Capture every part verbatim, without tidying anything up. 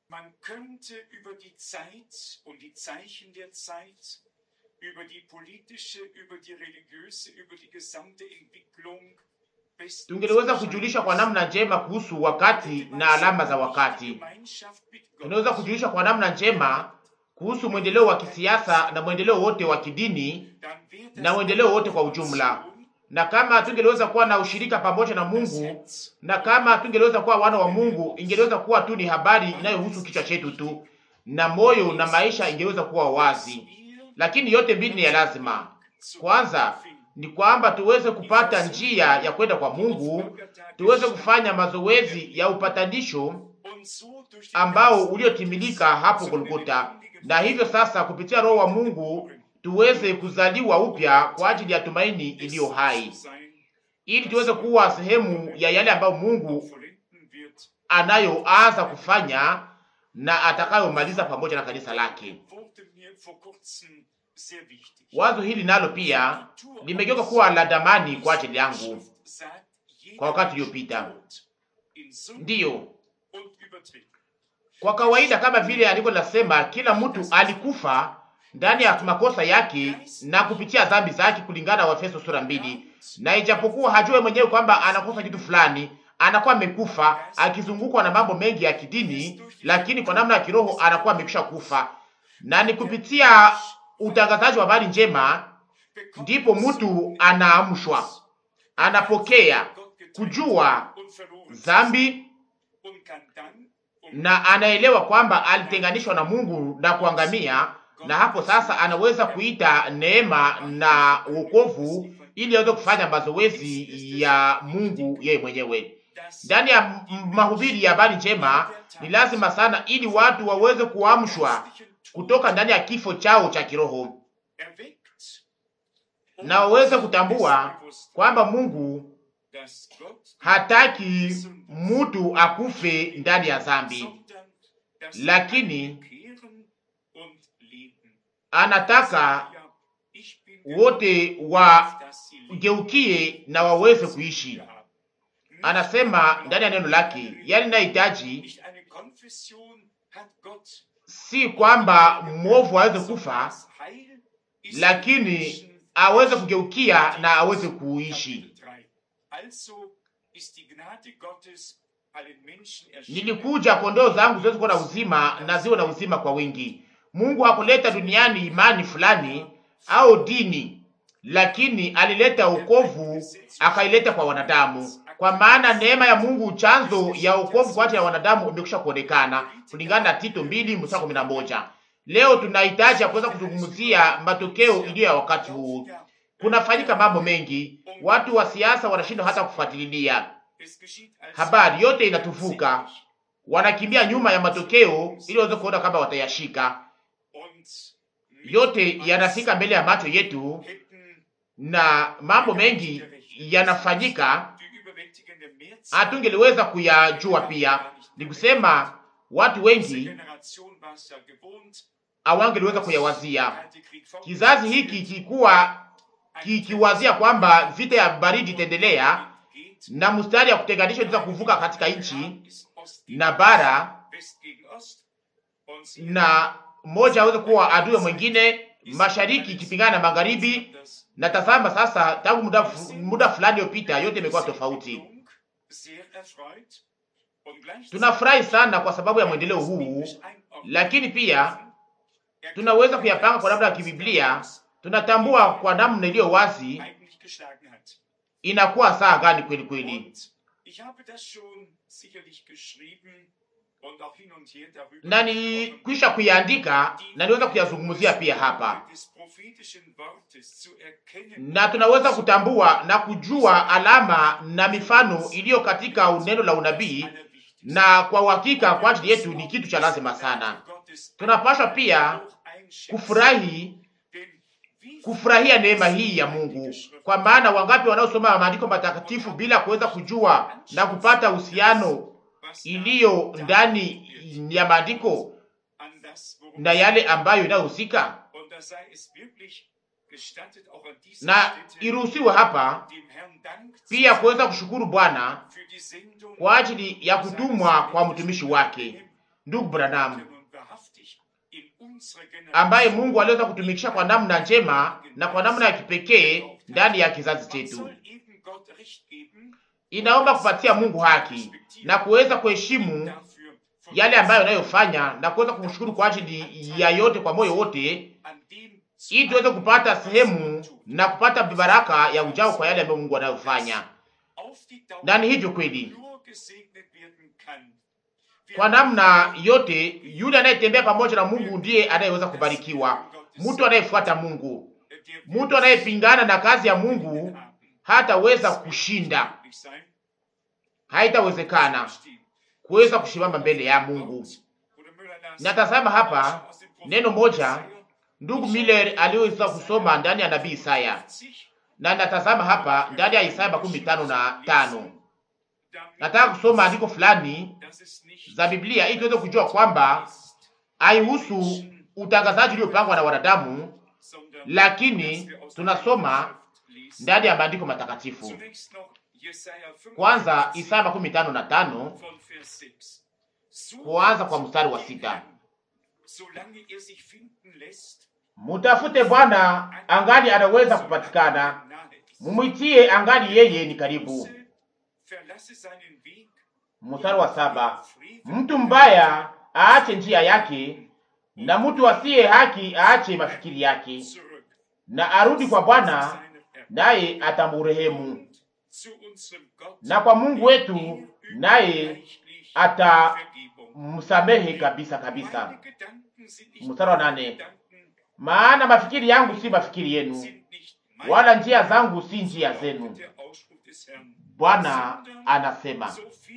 Man könnte über die Zeit und die Zeichen der Zeit, über die politische, über die religiöse, über die gesamte Entwicklung tungeliweza kujulisha kwa namna njema kuhusu wakati na alama za wakati. Tunaweza kujulisha kwa namna njema kuhusu mwendeleo wa kisiasa na mwendeleo wote wa kidini na mwendeleo wote kwa ujumla. Na kama tungeliweza kuwa na ushirika pamoja na Mungu, na kama tungeliweza kuwa wana wa Mungu, ingeliweza kuwa tu ni habari inayohusu kichwa chetu tu, na moyo na maisha ingeweza kuwa wazi. Lakini yote mbili ni ya lazima. Kwanza ni kwamba tuweze kupata njia ya kwenda kwa Mungu, tuweze kufanya mazoezi ya upatanisho ambao uliotimilika hapo Golgotha, na hivyo sasa kupitia Roho wa Mungu tuweze kuzaliwa upya kwa ajili ya tumaini iliyo hai, ili tuweze kuwa sehemu ya yale ambayo Mungu anayoanza kufanya na atakayomaliza pamoja na kanisa lake. Wazo hili nalo pia limegeuka kuwa la damani kwa ajili yangu kwa wakati uliopita. Ndiyo, kwa kawaida kama vile andiko linasema, kila mtu alikufa ndani ya makosa yake na kupitia dhambi zake, kulingana na Waefeso sura mbili. Na ijapokuwa hajue mwenyewe kwamba anakosa kitu fulani, anakuwa amekufa akizungukwa na mambo mengi ya kidini, lakini kwa namna ya kiroho anakuwa amekwisha kufa. Na ni kupitia utangazaji wa habari njema ndipo mtu anaamshwa, anapokea kujua dhambi na anaelewa kwamba alitenganishwa na Mungu na kuangamia, na hapo sasa anaweza kuita neema na wokovu ili aweze kufanya mazoezi ya Mungu yeye mwenyewe. Ndani ya mahubiri ya habari njema ni lazima sana ili watu waweze kuamshwa kutoka ndani ya kifo chao cha kiroho na waweze kutambua kwamba Mungu hataki mtu akufe ndani ya dhambi, lakini anataka wote wageukie na waweze kuishi. Anasema ndani ya neno lake, yani nahitaji si kwamba mwovu aweze kufa, lakini aweze kugeukia na aweze kuishi. Nilikuja kondoo zangu ziweze kuwa na uzima na ziwe na uzima kwa wingi. Mungu hakuleta duniani imani fulani au dini, lakini alileta wokovu, akaileta kwa wanadamu. Kwa maana neema ya Mungu, chanzo ya wokovu kwa ajili ya wanadamu, imekwisha kuonekana kulingana na Tito mbili mstari kumi na moja. Leo tunahitaji kuweza kuzungumzia matokeo iliyo ya wakati huu. Kunafanyika mambo mengi, watu wa siasa wanashindwa hata kufuatilia habari, yote inatuvuka, wanakimbia nyuma ya matokeo ili waweze kuona kama watayashika. Yote yanafika mbele ya macho yetu na mambo mengi yanafanyika, hatungeliweza kuyajua pia. Ni kusema watu wengi hawangeliweza kuyawazia. Kizazi hiki kikuwa kikiwazia kwamba vita ya baridi itaendelea na mstari ya kutenganisha inaweza kuvuka katika nchi na bara, na mmoja aweze kuwa adui mwingine, mashariki ikipingana na magharibi. Na tazama sasa, tangu muda, muda fulani uliopita, yote imekuwa tofauti. Tunafurahi sana kwa sababu ya mwendeleo huu, lakini pia tunaweza kuyapanga kwa namna ya kibiblia. Tunatambua kwa namna iliyo wazi inakuwa saa gani kweli kweli, na nilikwisha kuiandika na niweza kuyazungumzia pia hapa, na tunaweza kutambua na kujua alama na mifano iliyo katika neno la unabii, na kwa uhakika kwa ajili yetu ni kitu cha lazima sana. Tunapaswa pia kufurahi kufurahia neema hii ya Mungu, kwa maana wangapi wanaosoma maandiko matakatifu bila kuweza kujua na kupata uhusiano iliyo ndani ya maandiko na yale ambayo inayohusika. Na iruhusiwe hapa pia kuweza kushukuru Bwana kwa ajili ya kutumwa kwa mtumishi wake, ndugu Branham, ambaye Mungu aliweza kutumikisha kwa namna njema na kwa namna ya kipekee ndani ya kizazi chetu. Inaomba kupatia Mungu haki na kuweza kuheshimu yale ambayo anayofanya na kuweza kumshukuru kwa ajili ya yote kwa moyo wote, ili tuweze kupata sehemu na kupata baraka ya ujao kwa yale ambayo Mungu anayofanya. Na ni hivyo kweli, kwa namna yote, yule anayetembea pamoja na Mungu ndiye anayeweza kubarikiwa. Mtu anayefuata Mungu, mtu anayepingana na kazi ya Mungu hataweza kushinda. Haitawezekana kuweza kushimama mbele ya Mungu. Natazama hapa neno moja ndugu Miller aliweza kusoma ndani ya nabii Isaya, na natazama hapa ndani ya Isaya makumi tano na tano. Nataka kusoma andiko fulani za Biblia ili tuweze kujua kwamba haihusu utangazaji uliopangwa na wanadamu, lakini tunasoma ndani ya maandiko matakatifu. Kwanza Isaya makumi tano na tano, kuanza kwa mstari wa sita. Mutafute Bwana angali anaweza kupatikana, mumwitie angali yeye ni karibu. Mstari wa saba. Mtu mbaya aache njia yake, na mtu asiye haki aache mafikiri yake, na arudi kwa Bwana naye atamurehemu, na kwa Mungu wetu naye atamsamehe kabisa kabisa. Mstari wa nane. Maana mafikiri yangu si mafikiri yenu, wala njia zangu si njia zenu, Bwana anasema.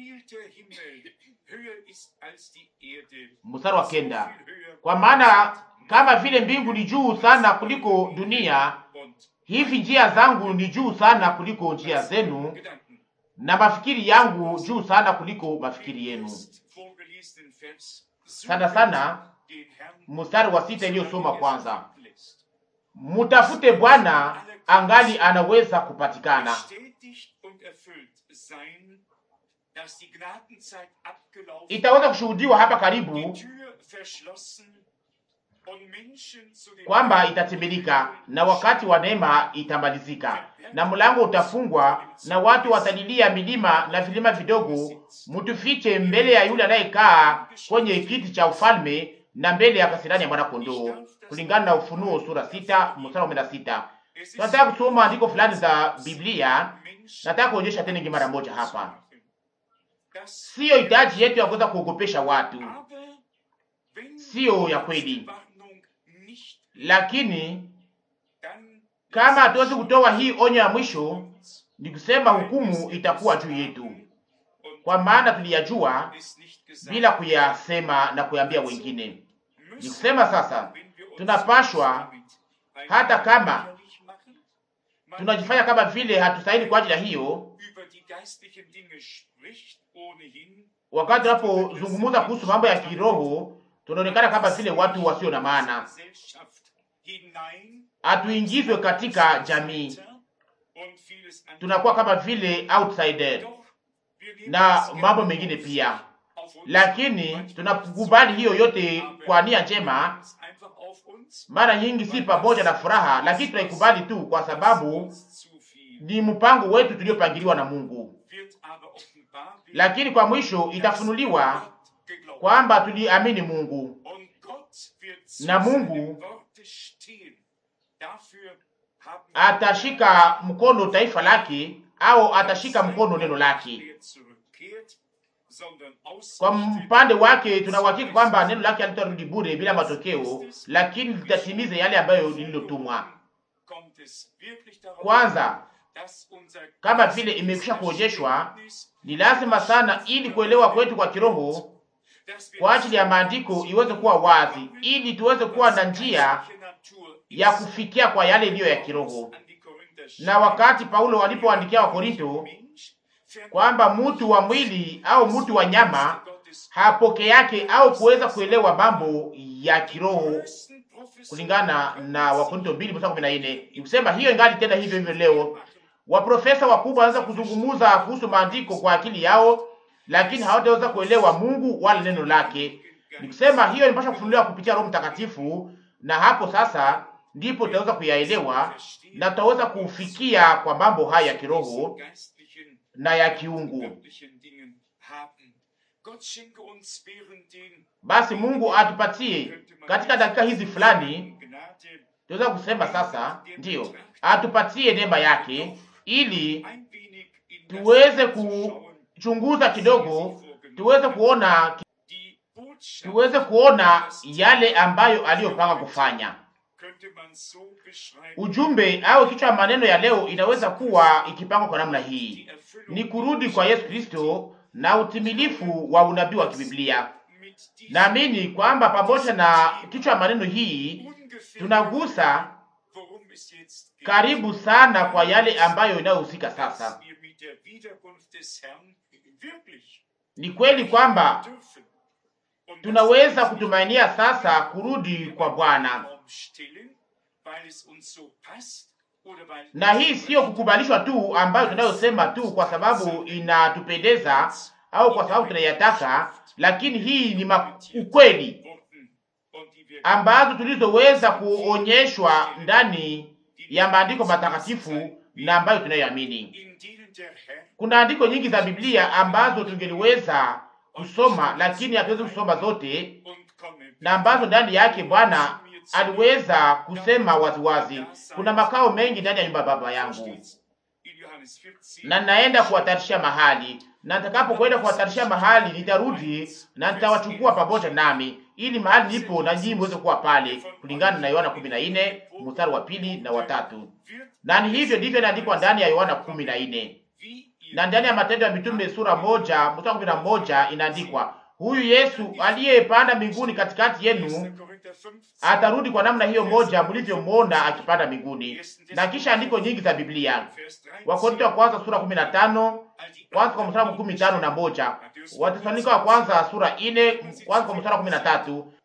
Mstari wa kenda. Kwa maana kama vile mbingu ni juu sana kuliko dunia, hivi njia zangu ni juu sana kuliko njia zenu, na mafikiri yangu juu sana kuliko mafikiri yenu. Sana sana mstari wa sita iliyosoma kwanza. Mutafute Bwana angali anaweza kupatikana. Itaweza kushuhudiwa hapa karibu kwamba itatimilika, na wakati wa neema itamalizika, na mlango utafungwa, na watu watalilia milima na vilima vidogo, mutufiche mbele ya yule anayekaa kwenye kiti cha ufalme na mbele ya kasirani ya mwana kondoo, kulingana na Ufunuo sura sita mstari wa kumi na sita. Tunataka kusoma andiko fulani za Biblia. Nataka kuonyesha tena mara moja hapa. Sio hitaji yetu ya kuweza kuogopesha watu, sio ya kweli, lakini kama hatuwezi kutoa hii onyo ya mwisho, ni kusema hukumu itakuwa juu yetu, kwa maana tuliyajua bila kuyasema na kuambia wengine. Ni kusema sasa tunapashwa, hata kama tunajifanya kama vile hatustahili kwa ajili ya hiyo, wakati tunapozungumza kuhusu mambo ya kiroho, tunaonekana kama vile watu wasio na maana. Hatuingizwe katika jamii, tunakuwa kama vile outsider na mambo mengine pia, lakini tunakubali hiyo yote kwa nia njema. Mara nyingi si pamoja na furaha, lakini tunaikubali tu kwa sababu ni mpango wetu tuliopangiliwa na Mungu. Lakini kwa mwisho itafunuliwa kwamba tuliamini Mungu, na Mungu atashika mkono taifa lake, au atashika mkono neno lake. Kwa mpande wake tuna uhakika kwamba neno lake halitarudi bure bila matokeo, lakini litatimiza yale ambayo lililotumwa. Kwanza, kama vile imekwisha kuonyeshwa, ni lazima sana ili kuelewa kwetu kwa kiroho kwa ajili ya maandiko iweze kuwa wazi, ili tuweze kuwa na njia ya kufikia kwa yale iliyo ya kiroho. Na wakati Paulo walipoandikia wa Korinto kwamba mtu wa mwili au mtu wa nyama hapoke yake au kuweza kuelewa mambo ya kiroho, kulingana na Wakorinto mbili mstari kumi na nne. Nikusema hiyo ingali tena hivyo hivyo leo. Waprofesa wakubwa wanaweza kuzungumza kuhusu maandiko kwa akili yao, lakini hawataweza kuelewa Mungu wala neno lake. Nikusema hiyo inapaswa kufunuliwa kupitia Roho Mtakatifu, na hapo sasa ndipo tutaweza kuyaelewa na tutaweza kufikia kwa mambo haya ya kiroho na ya kiungu. Basi Mungu atupatie katika dakika hizi fulani, tunaweza kusema sasa, ndiyo, atupatie neema yake ili tuweze kuchunguza kidogo, tuweze kuona tuweze kuona yale ambayo aliyopanga kufanya. Ujumbe au kichwa cha maneno ya leo inaweza kuwa ikipangwa kwa namna hii: ni kurudi kwa Yesu Kristo na utimilifu wa unabii wa kibiblia. Naamini kwamba pamoja na kichwa cha maneno hii tunagusa karibu sana kwa yale ambayo inayohusika sasa. Ni kweli kwamba tunaweza kutumainia sasa kurudi kwa Bwana, na hii sio kukubalishwa tu ambayo tunayosema tu kwa sababu inatupendeza au kwa sababu tunayataka, lakini hii ni ukweli ambazo tulizoweza kuonyeshwa ndani ya maandiko matakatifu na ambayo tunayoamini. Kuna andiko nyingi za Biblia ambazo tungeliweza kusoma, lakini hatuwezi kusoma zote, na ambazo ndani yake Bwana aliweza kusema waziwazi, kuna makao mengi ndani ya nyumba ya Baba yangu, na naenda kuwatarishia mahali, na nitakapokwenda kuwatarishia mahali nitarudi na nitawachukua pamoja nami, ili mahali nipo na nyinyi mweze kuwa pale, kulingana na Yohana kumi na nne mstari wa pili na watatu. Na ni hivyo ndivyo inaandikwa ndani ya Yohana kumi na nne, na ndani ya Matendo ya Mitume sura moja mstari wa kumi na moja inaandikwa, huyu Yesu aliyepanda mbinguni katikati yenu atarudi kwa namna hiyo moja mlivyomwona akipanda mbinguni. Na kisha andiko nyingi za Biblia, Wakorintho wa kwanza sura kumi na tano kwanza kwa mstari wa kumi na tano na moja, Wathesalonike wa kwanza sura nne kwanza kwa mstari wa kumi na tatu,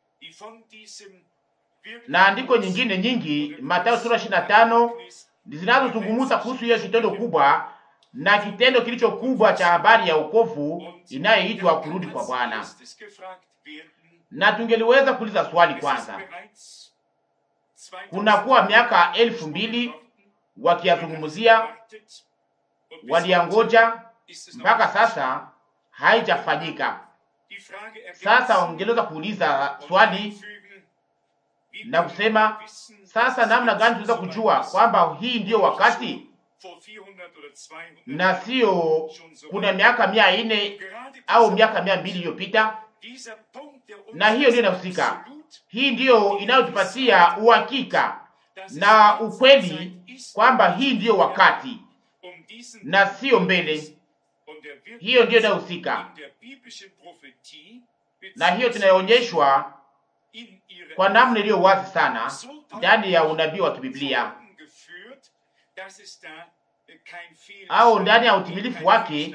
na andiko nyingine nyingi, Mathayo sura ishirini na tano, zinazozungumza kuhusu hiyo kitendo kubwa na kitendo kilicho kubwa cha habari ya wokovu inayoitwa kurudi kwa Bwana. Na tungeliweza kuuliza swali kwanza, kunakuwa miaka elfu mbili wakiyazungumzia, waliangoja mpaka sasa haijafanyika. Sasa ungeliweza kuuliza swali na kusema, sasa namna gani tunaweza kujua kwamba hii ndiyo wakati na sio kuna miaka mia nne au miaka mia mbili iliyopita? Na hiyo ndiyo inahusika. Hii ndiyo inayotupatia uhakika na ukweli kwamba hii ndiyo wakati na sio mbele. Hiyo ndiyo inayohusika, na hiyo tunayoonyeshwa kwa namna iliyo wazi sana ndani ya unabii wa kibiblia au ndani ya utimilifu wake,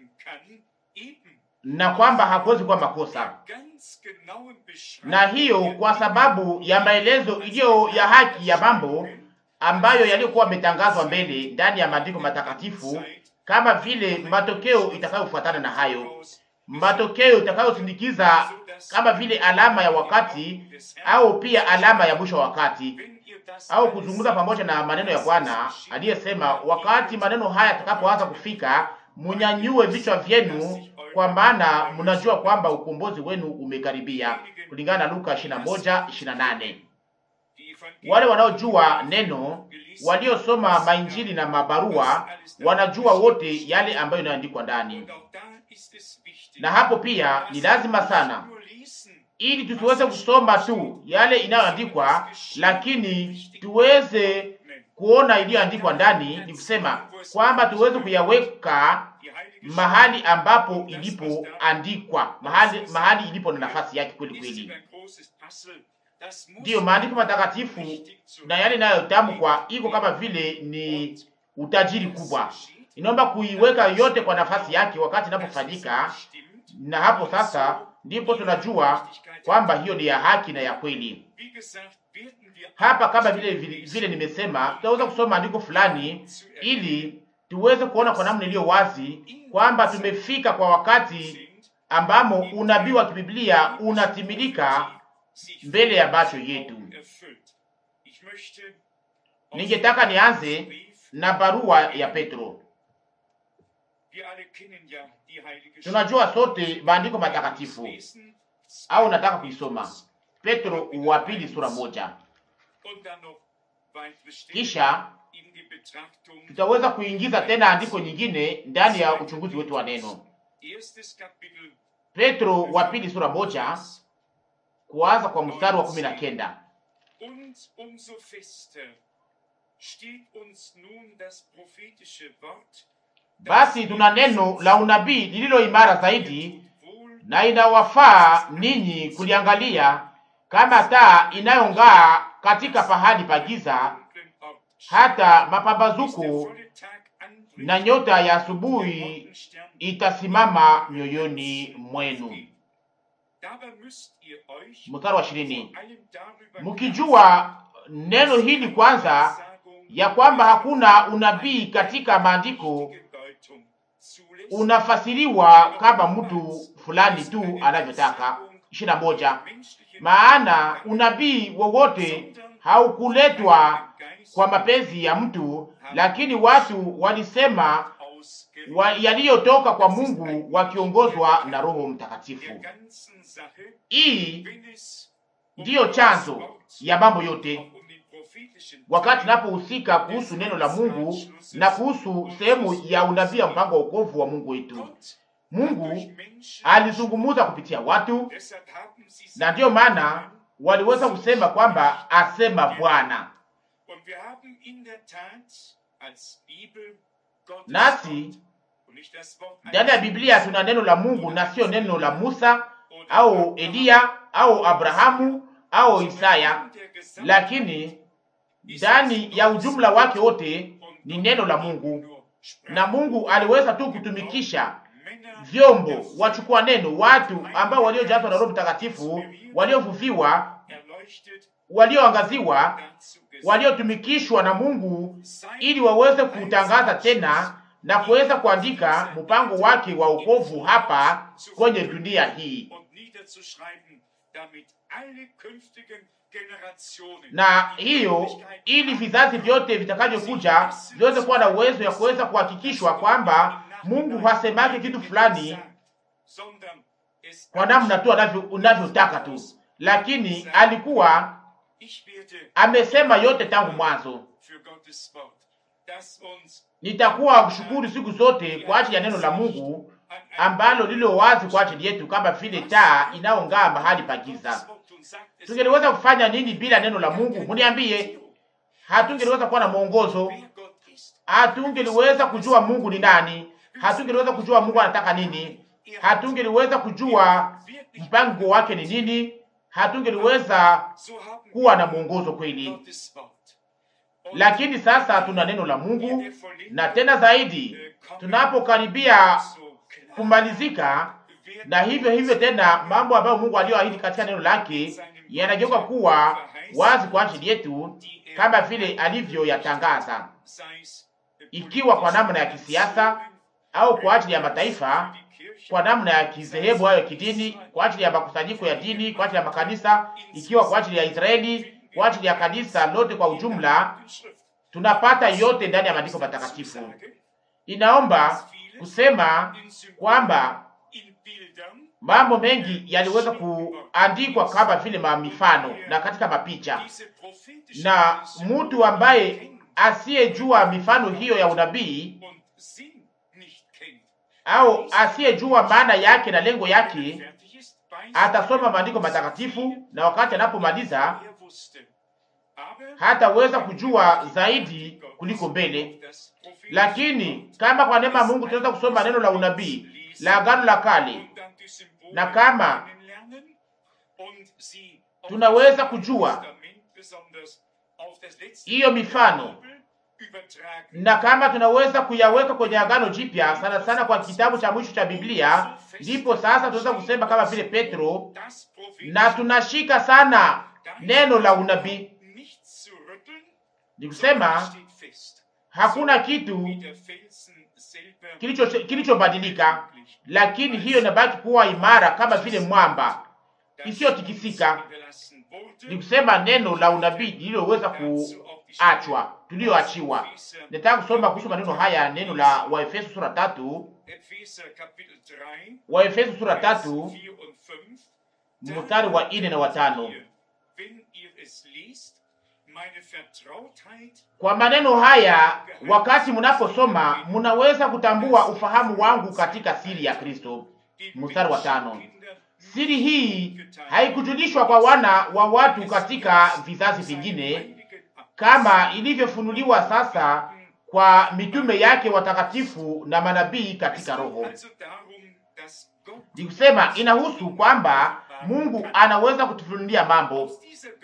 na kwamba hakuwezi kuwa makosa. Na hiyo kwa sababu ya maelezo iliyo ya haki ya mambo ambayo yalikuwa yametangazwa mbele ndani ya maandiko matakatifu, kama vile matokeo itakayofuatana na hayo, matokeo itakayosindikiza kama vile alama ya wakati au pia alama ya mwisho wa wakati, au kuzungumza pamoja na maneno ya Bwana aliyesema, wakati maneno haya yatakapoanza kufika, munyanyue vichwa vyenu, kwa maana mnajua kwamba ukombozi wenu umekaribia, kulingana na Luka ishirini na moja ishirini na nane. Wale wanaojua neno, waliosoma mainjili na mabarua, wanajua wote yale ambayo inaandikwa ndani. Na hapo pia ni lazima sana, ili tusiweze kusoma tu yale inayoandikwa, lakini tuweze kuona iliyoandikwa ndani, ni kusema kwamba tuweze kuyaweka mahali ambapo ilipoandikwa, mahali mahali ilipo na nafasi yake kweli kweli. Ndiyo maandiko matakatifu na yale inayotamkwa iko kama vile ni utajiri kubwa, inaomba kuiweka yote kwa nafasi yake wakati inapofanyika, na hapo sasa ndipo tunajua kwamba hiyo ni ya haki na ya kweli. Hapa kama vile vile nimesema, tutaweza kusoma andiko fulani ili tuweze kuona kwa namna iliyo wazi kwamba tumefika kwa wakati ambamo unabii wa kibiblia unatimilika mbele ya macho yetu. Ningetaka nianze na barua ya Petro. Tunajua sote maandiko matakatifu, au nataka kuisoma Petro wa pili sura moja, kisha tutaweza kuingiza tena andiko nyingine ndani ya uchunguzi wetu wa neno. Petro wa pili sura moja, kuanza kwa mstari wa kumi na kenda. Basi tuna neno la unabii lililo imara zaidi, na inawafaa ninyi kuliangalia kama taa inayong'aa katika pahali pa giza, hata mapambazuko na nyota ya asubuhi itasimama mioyoni mwenu. Mstari wa ishirini. Mkijua neno hili kwanza, ya kwamba hakuna unabii katika maandiko unafasiriwa kama mtu fulani tu anavyotaka. ishirini na moja. Maana unabii wowote haukuletwa kwa mapenzi ya mtu, lakini watu walisema wa yaliyotoka kwa Mungu wakiongozwa na Roho Mtakatifu. Hii ndiyo chanzo ya mambo yote. Wakati napohusika kuhusu neno la Mungu na kuhusu sehemu ya unabii ya mpango wa wokovu wa Mungu wetu, Mungu alizungumza kupitia watu, na ndiyo maana waliweza kusema kwamba asema Bwana. Nasi ndani ya Biblia tuna neno la Mungu na sio neno la Musa au Eliya au Abrahamu au Isaya, lakini ndani ya ujumla wake wote ni neno la Mungu. Na Mungu aliweza tu kutumikisha vyombo, wachukua neno, watu ambao waliojazwa na Roho Mtakatifu, waliovuviwa, walioangaziwa, waliotumikishwa na Mungu ili waweze kutangaza tena na kuweza kuandika mpango wake wa wokovu hapa kwenye dunia hii. Na hiyo ili vizazi vyote vitakavyokuja viweze kuwa na uwezo ya kuweza kuhakikishwa kwamba Mungu hasemaki kitu fulani kwa namna tu unavyotaka tu, lakini alikuwa amesema yote tangu mwanzo. Nitakuwa kushukuru siku zote kwa ajili ya neno la Mungu ambalo lilo wazi kwa ajili yetu, kama vile taa inaong'aa mahali pa giza. Tungeliweza kufanya nini bila neno la Mungu? Mniambie. Hatungeliweza kuwa na mwongozo, hatungeliweza kujua Mungu ni nani, hatungeliweza kujua Mungu anataka nini, hatungeliweza kujua mpango wake ni nini, hatungeliweza kuwa na mwongozo kweli. Lakini sasa tuna neno la Mungu, na tena zaidi tunapokaribia kumalizika, na hivyo hivyo tena mambo ambayo Mungu aliyoahidi katika neno lake yanageuka kuwa wazi kwa ajili yetu, kama vile alivyoyatangaza, ikiwa kwa namna ya kisiasa au kwa ajili ya mataifa, kwa namna ya kizehebu au ya kidini, kwa ajili ya makusanyiko ya dini, kwa ajili ya makanisa, ikiwa kwa ajili ya Israeli, kwa ajili ya kanisa lote kwa ujumla. Tunapata yote ndani ya maandiko matakatifu. Inaomba kusema kwamba mambo mengi yaliweza kuandikwa kama vile mifano na katika mapicha, na mtu ambaye asiyejua mifano hiyo ya unabii au asiyejua maana yake na lengo yake atasoma maandiko matakatifu, na wakati anapomaliza hataweza kujua zaidi kuliko mbele. Lakini kama kwa neema Mungu tunaweza kusoma neno la unabii la Agano la Kale, na kama tunaweza kujua hiyo mifano, na kama tunaweza kuyaweka kwenye Agano Jipya, sana sana kwa kitabu cha mwisho cha Biblia, ndipo sasa tunaweza kusema kama vile Petro, na tunashika sana neno la unabii. Ni kusema hakuna kitu kilicho kilichobadilika, lakini hiyo inabaki kuwa imara kama vile mwamba isiyotikisika. Ni kusema neno la unabii lililoweza kuachwa, tulioachiwa. Nataka kusoma kuhusu maneno haya, neno la Waefeso sura tatu, Waefeso sura tatu mstari wa nne na watano. Kwa maneno haya, wakati mnaposoma, mnaweza kutambua ufahamu wangu katika siri ya Kristo. Mstari wa tano. Siri hii haikujulishwa kwa wana wa watu katika vizazi vingine, kama ilivyofunuliwa sasa kwa mitume yake watakatifu na manabii katika Roho. Ni kusema inahusu kwamba Mungu anaweza kutufunulia mambo.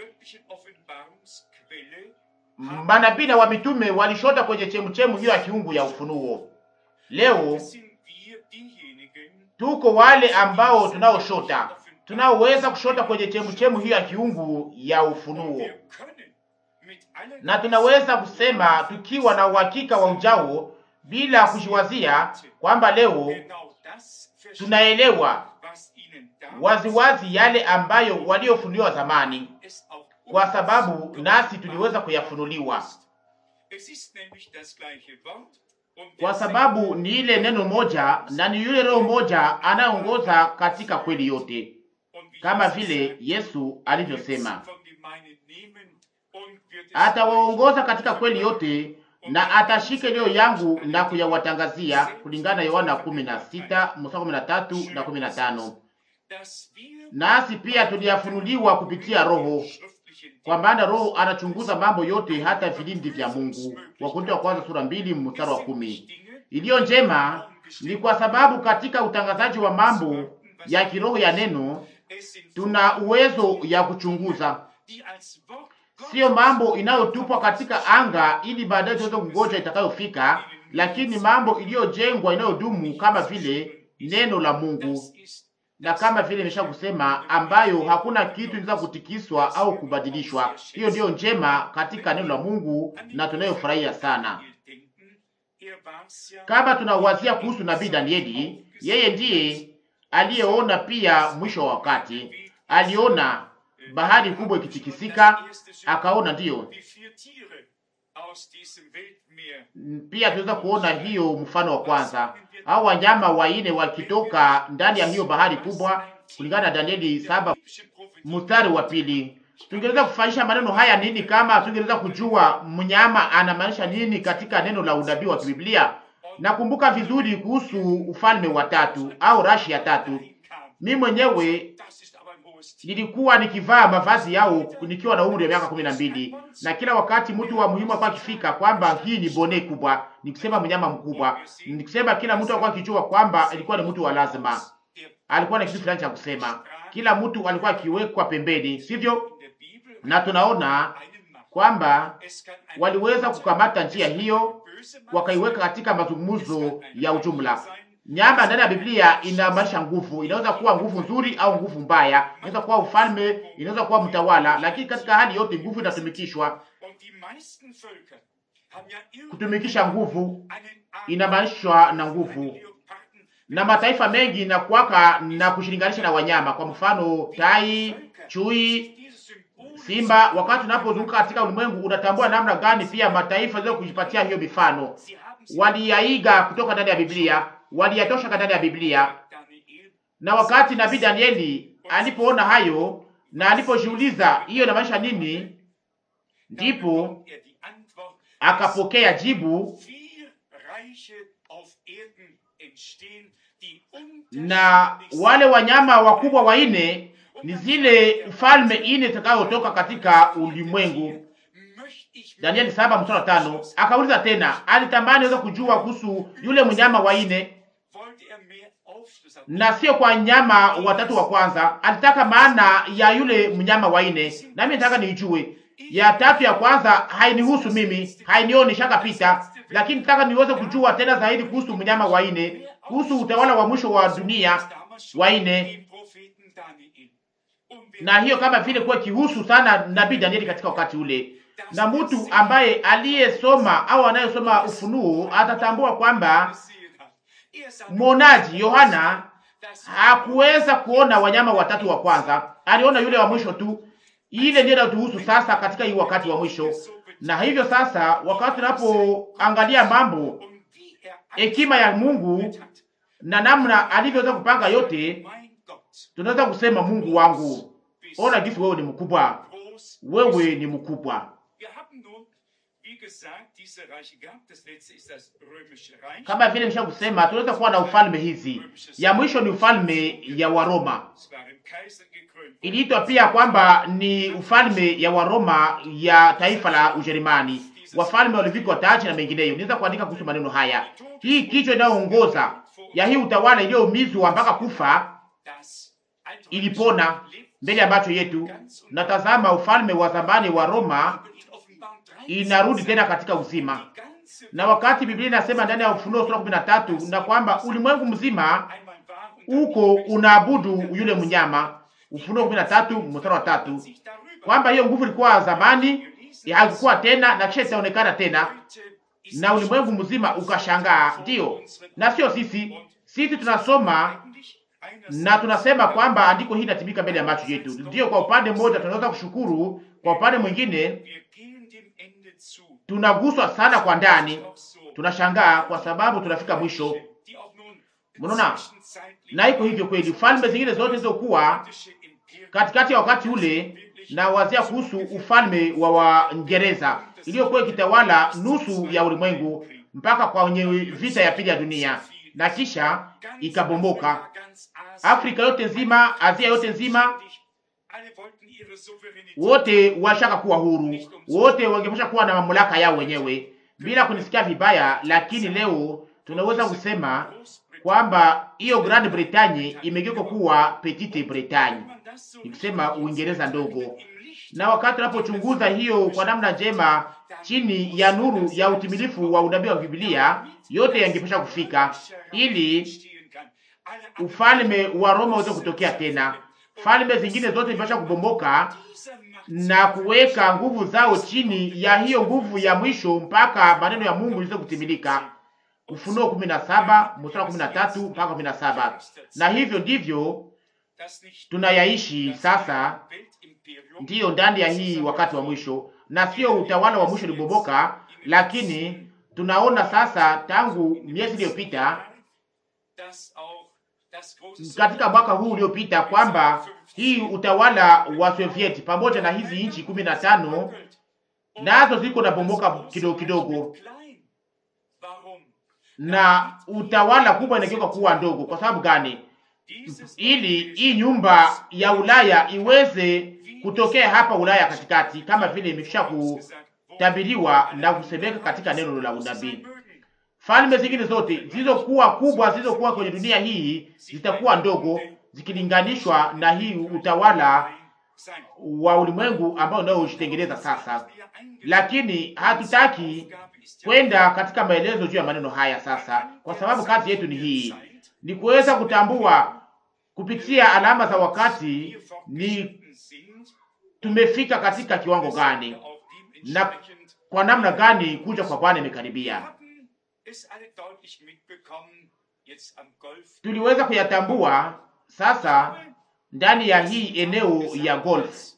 Manabii na wa mitume walishota kwenye chemuchemu hiyo ya kiungu ya ufunuo. Leo tuko wale ambao tunaoshota, tunaoweza kushota kwenye chemuchemu hiyo ya kiungu ya ufunuo, na tunaweza kusema tukiwa na uhakika wa ujao bila kujiwazia kwamba leo tunaelewa waziwazi yale ambayo waliofunuliwa zamani, kwa sababu nasi tuliweza kuyafunuliwa, kwa sababu ni ile neno moja na ni yule Roho moja anaongoza katika kweli yote, kama vile Yesu alivyosema, atawaongoza katika kweli yote na atashika leo yangu na kuyawatangazia, kulingana na Yohana kumi na sita mstari kumi na tatu na kumi na tano. Nasi pia tuliyafunuliwa kupitia Roho, kwa maana Roho anachunguza mambo yote, hata vilindi vya Mungu. Wakorintho wa kwanza sura mbili mstari wa kumi. Iliyo njema ni kwa sababu katika utangazaji wa mambo ya kiroho ya neno tuna uwezo ya kuchunguza, sio mambo inayotupwa katika anga ili baadaye tuweze kungoja itakayofika, lakini mambo iliyojengwa inayodumu, kama vile neno la Mungu, na kama vile nimesha kusema, ambayo hakuna kitu kinaweza kutikiswa au kubadilishwa. Hiyo ndiyo njema katika neno la Mungu na tunayofurahia sana. Kama tunawazia kuhusu nabii Danieli, yeye ndiye aliyeona pia mwisho wa wakati. Aliona bahari kubwa ikitikisika, akaona ndiyo. Pia tunaweza kuona hiyo mfano wa kwanza, au wanyama waine wakitoka ndani ya hiyo bahari kubwa, kulingana na Danieli saba mstari wa pili. Tungeweza kufanisha maneno haya nini kama tungeweza kujua mnyama anamaanisha nini katika neno la unabii wa Biblia? Nakumbuka vizuri kuhusu ufalme wa tatu au rashi ya tatu. Mimi mwenyewe nilikuwa nikivaa mavazi yao nikiwa na umri wa miaka kumi na mbili, na kila wakati mtu wa muhimu alikuwa akifika kwamba hii ni bone kubwa, nikisema mnyama mkubwa, nikisema kila mtu alikuwa akijua kwamba ilikuwa ni mtu wa lazima, alikuwa na kitu fulani cha kusema. Kila mtu alikuwa akiwekwa pembeni, sivyo? Na tunaona kwamba waliweza kukamata njia hiyo wakaiweka katika mazungumzo ya ujumla. Nyama ndani ya Biblia inamaanisha nguvu. Inaweza kuwa nguvu nzuri au nguvu mbaya. Inaweza kuwa ufalme, inaweza kuwa mtawala, lakini katika hali yote nguvu inatumikishwa. Kutumikisha nguvu inamaanishwa na nguvu. Na mataifa mengi na kuwaka na kushilinganisha na wanyama, kwa mfano tai, chui, simba. Wakati unapozunguka katika ulimwengu unatambua namna gani pia mataifa zao kujipatia hiyo mifano. Waliyaiga kutoka ndani ya Biblia, waliyatosha ndani ya Biblia. Na wakati nabii Danieli alipoona hayo na alipojiuliza hiyo inamaanisha nini, ndipo akapokea jibu, na wale wanyama wakubwa waine ni zile ufalme ine zitakazotoka katika ulimwengu. Danieli saba mstari tano. Akauliza tena, alitamani aweza kujua kuhusu yule mnyama waine, na sio kwa nyama watatu wa kwanza. Alitaka maana ya yule mnyama waine, na mimi nataka nijue. Ya tatu ya kwanza hainihusu mimi, hainioni shaka pita, lakini nataka niweze kujua tena zaidi kuhusu mnyama waine, kuhusu utawala wa mwisho wa dunia waine. Na hiyo kama vile kwa kihusu sana nabii Danieli katika wakati ule. Na mtu ambaye aliyesoma au anayesoma Ufunuo atatambua kwamba mwonaji Yohana hakuweza kuona wanyama watatu wa kwanza, aliona yule wa mwisho tu. Ile ndiyo inatuhusu sasa katika hii wakati wa mwisho. Na hivyo sasa, wakati tunapoangalia mambo, hekima ya Mungu na namna alivyoweza kupanga yote, tunaweza kusema Mungu wangu, ona jinsi wewe ni mkubwa, wewe ni mkubwa. Kama vile nisha kusema, tunaweza kuwa na ufalme hizi. Ya mwisho ni ufalme ya Waroma. Iliitwa pia kwamba ni ufalme ya Waroma ya taifa la Ujerumani. Wafalme walivikwa taji na mengineyo. Niweza kuandika kuhusu maneno haya. Hii kichwa inayoongoza ya hii utawala iliyoumizwa mpaka kufa ilipona mbele ya macho yetu. Natazama ufalme wa zamani wa Roma inarudi tena katika uzima. Na wakati Biblia inasema ndani ya Ufunuo sura kumi na tatu na kwamba ulimwengu mzima uko unaabudu yule mnyama, Ufunuo kumi na tatu mstari wa tatu, kwamba hiyo nguvu ilikuwa zamani, haikuwa tena na kisha itaonekana tena, na ulimwengu mzima ukashangaa. Ndio, na sio sisi. Sisi tunasoma na tunasema kwamba andiko hili linatimika mbele ya macho yetu. Ndio, kwa upande mmoja tunaweza kushukuru, kwa upande mwingine tunaguswa sana kwa ndani, tunashangaa kwa sababu tunafika mwisho. Mnaona? Na iko hivyo kweli. Falme zingine zote zilizokuwa katikati ya wakati ule, na wazia kuhusu ufalme wa Waingereza iliyokuwa ikitawala nusu ya ulimwengu mpaka kwenye vita ya pili ya dunia, na kisha ikabomoka. Afrika yote nzima, Asia yote nzima, wote washaka kuwa huru, wote wangepasha kuwa na mamlaka yao wenyewe. Bila kunisikia vibaya, lakini leo tunaweza kusema kwamba hiyo Grand Bretagne imegeuka kuwa Petite Bretagne, ikisema Uingereza ndogo. Na wakati tunapochunguza hiyo kwa namna njema chini ya nuru ya utimilifu wa unabii wa Biblia, yote yangepasha kufika ili ufalme wa Roma uweze kutokea tena. Falme zingine zote zimepasha kubomoka na kuweka nguvu zao chini ya hiyo nguvu ya mwisho mpaka maneno ya Mungu iweze kutimilika. Ufunuo kumi na saba mstari kumi na tatu mpaka kumi na saba. Na hivyo ndivyo tunayaishi sasa, ndiyo ndani ya hii wakati wa mwisho, na sio utawala wa mwisho ulibomoka, lakini tunaona sasa tangu miezi iliyopita, katika mwaka huu uliopita, kwamba hii utawala wa Sovieti pamoja na hizi nchi kumi na tano nazo ziko na bomoka kidogo kidogo, na utawala kubwa inageuka kuwa ndogo. Kwa sababu gani? Ili hii nyumba ya Ulaya iweze kutokea hapa Ulaya katikati, kama vile imekwisha kutabiriwa na kusemeka katika neno la unabii. Falme zingine zote zilizokuwa kubwa, zilizokuwa kwenye dunia hii zitakuwa ndogo zikilinganishwa na hii utawala wa ulimwengu ambao ndio ujitengeneza sasa. Lakini hatutaki kwenda katika maelezo juu ya maneno haya sasa, kwa sababu kazi yetu ni hii, ni kuweza kutambua kupitia alama za wakati ni tumefika katika kiwango gani na kwa namna gani kuja kwa Bwana imekaribia. Tuliweza kuyatambua sasa ndani ya hii eneo ya Golf.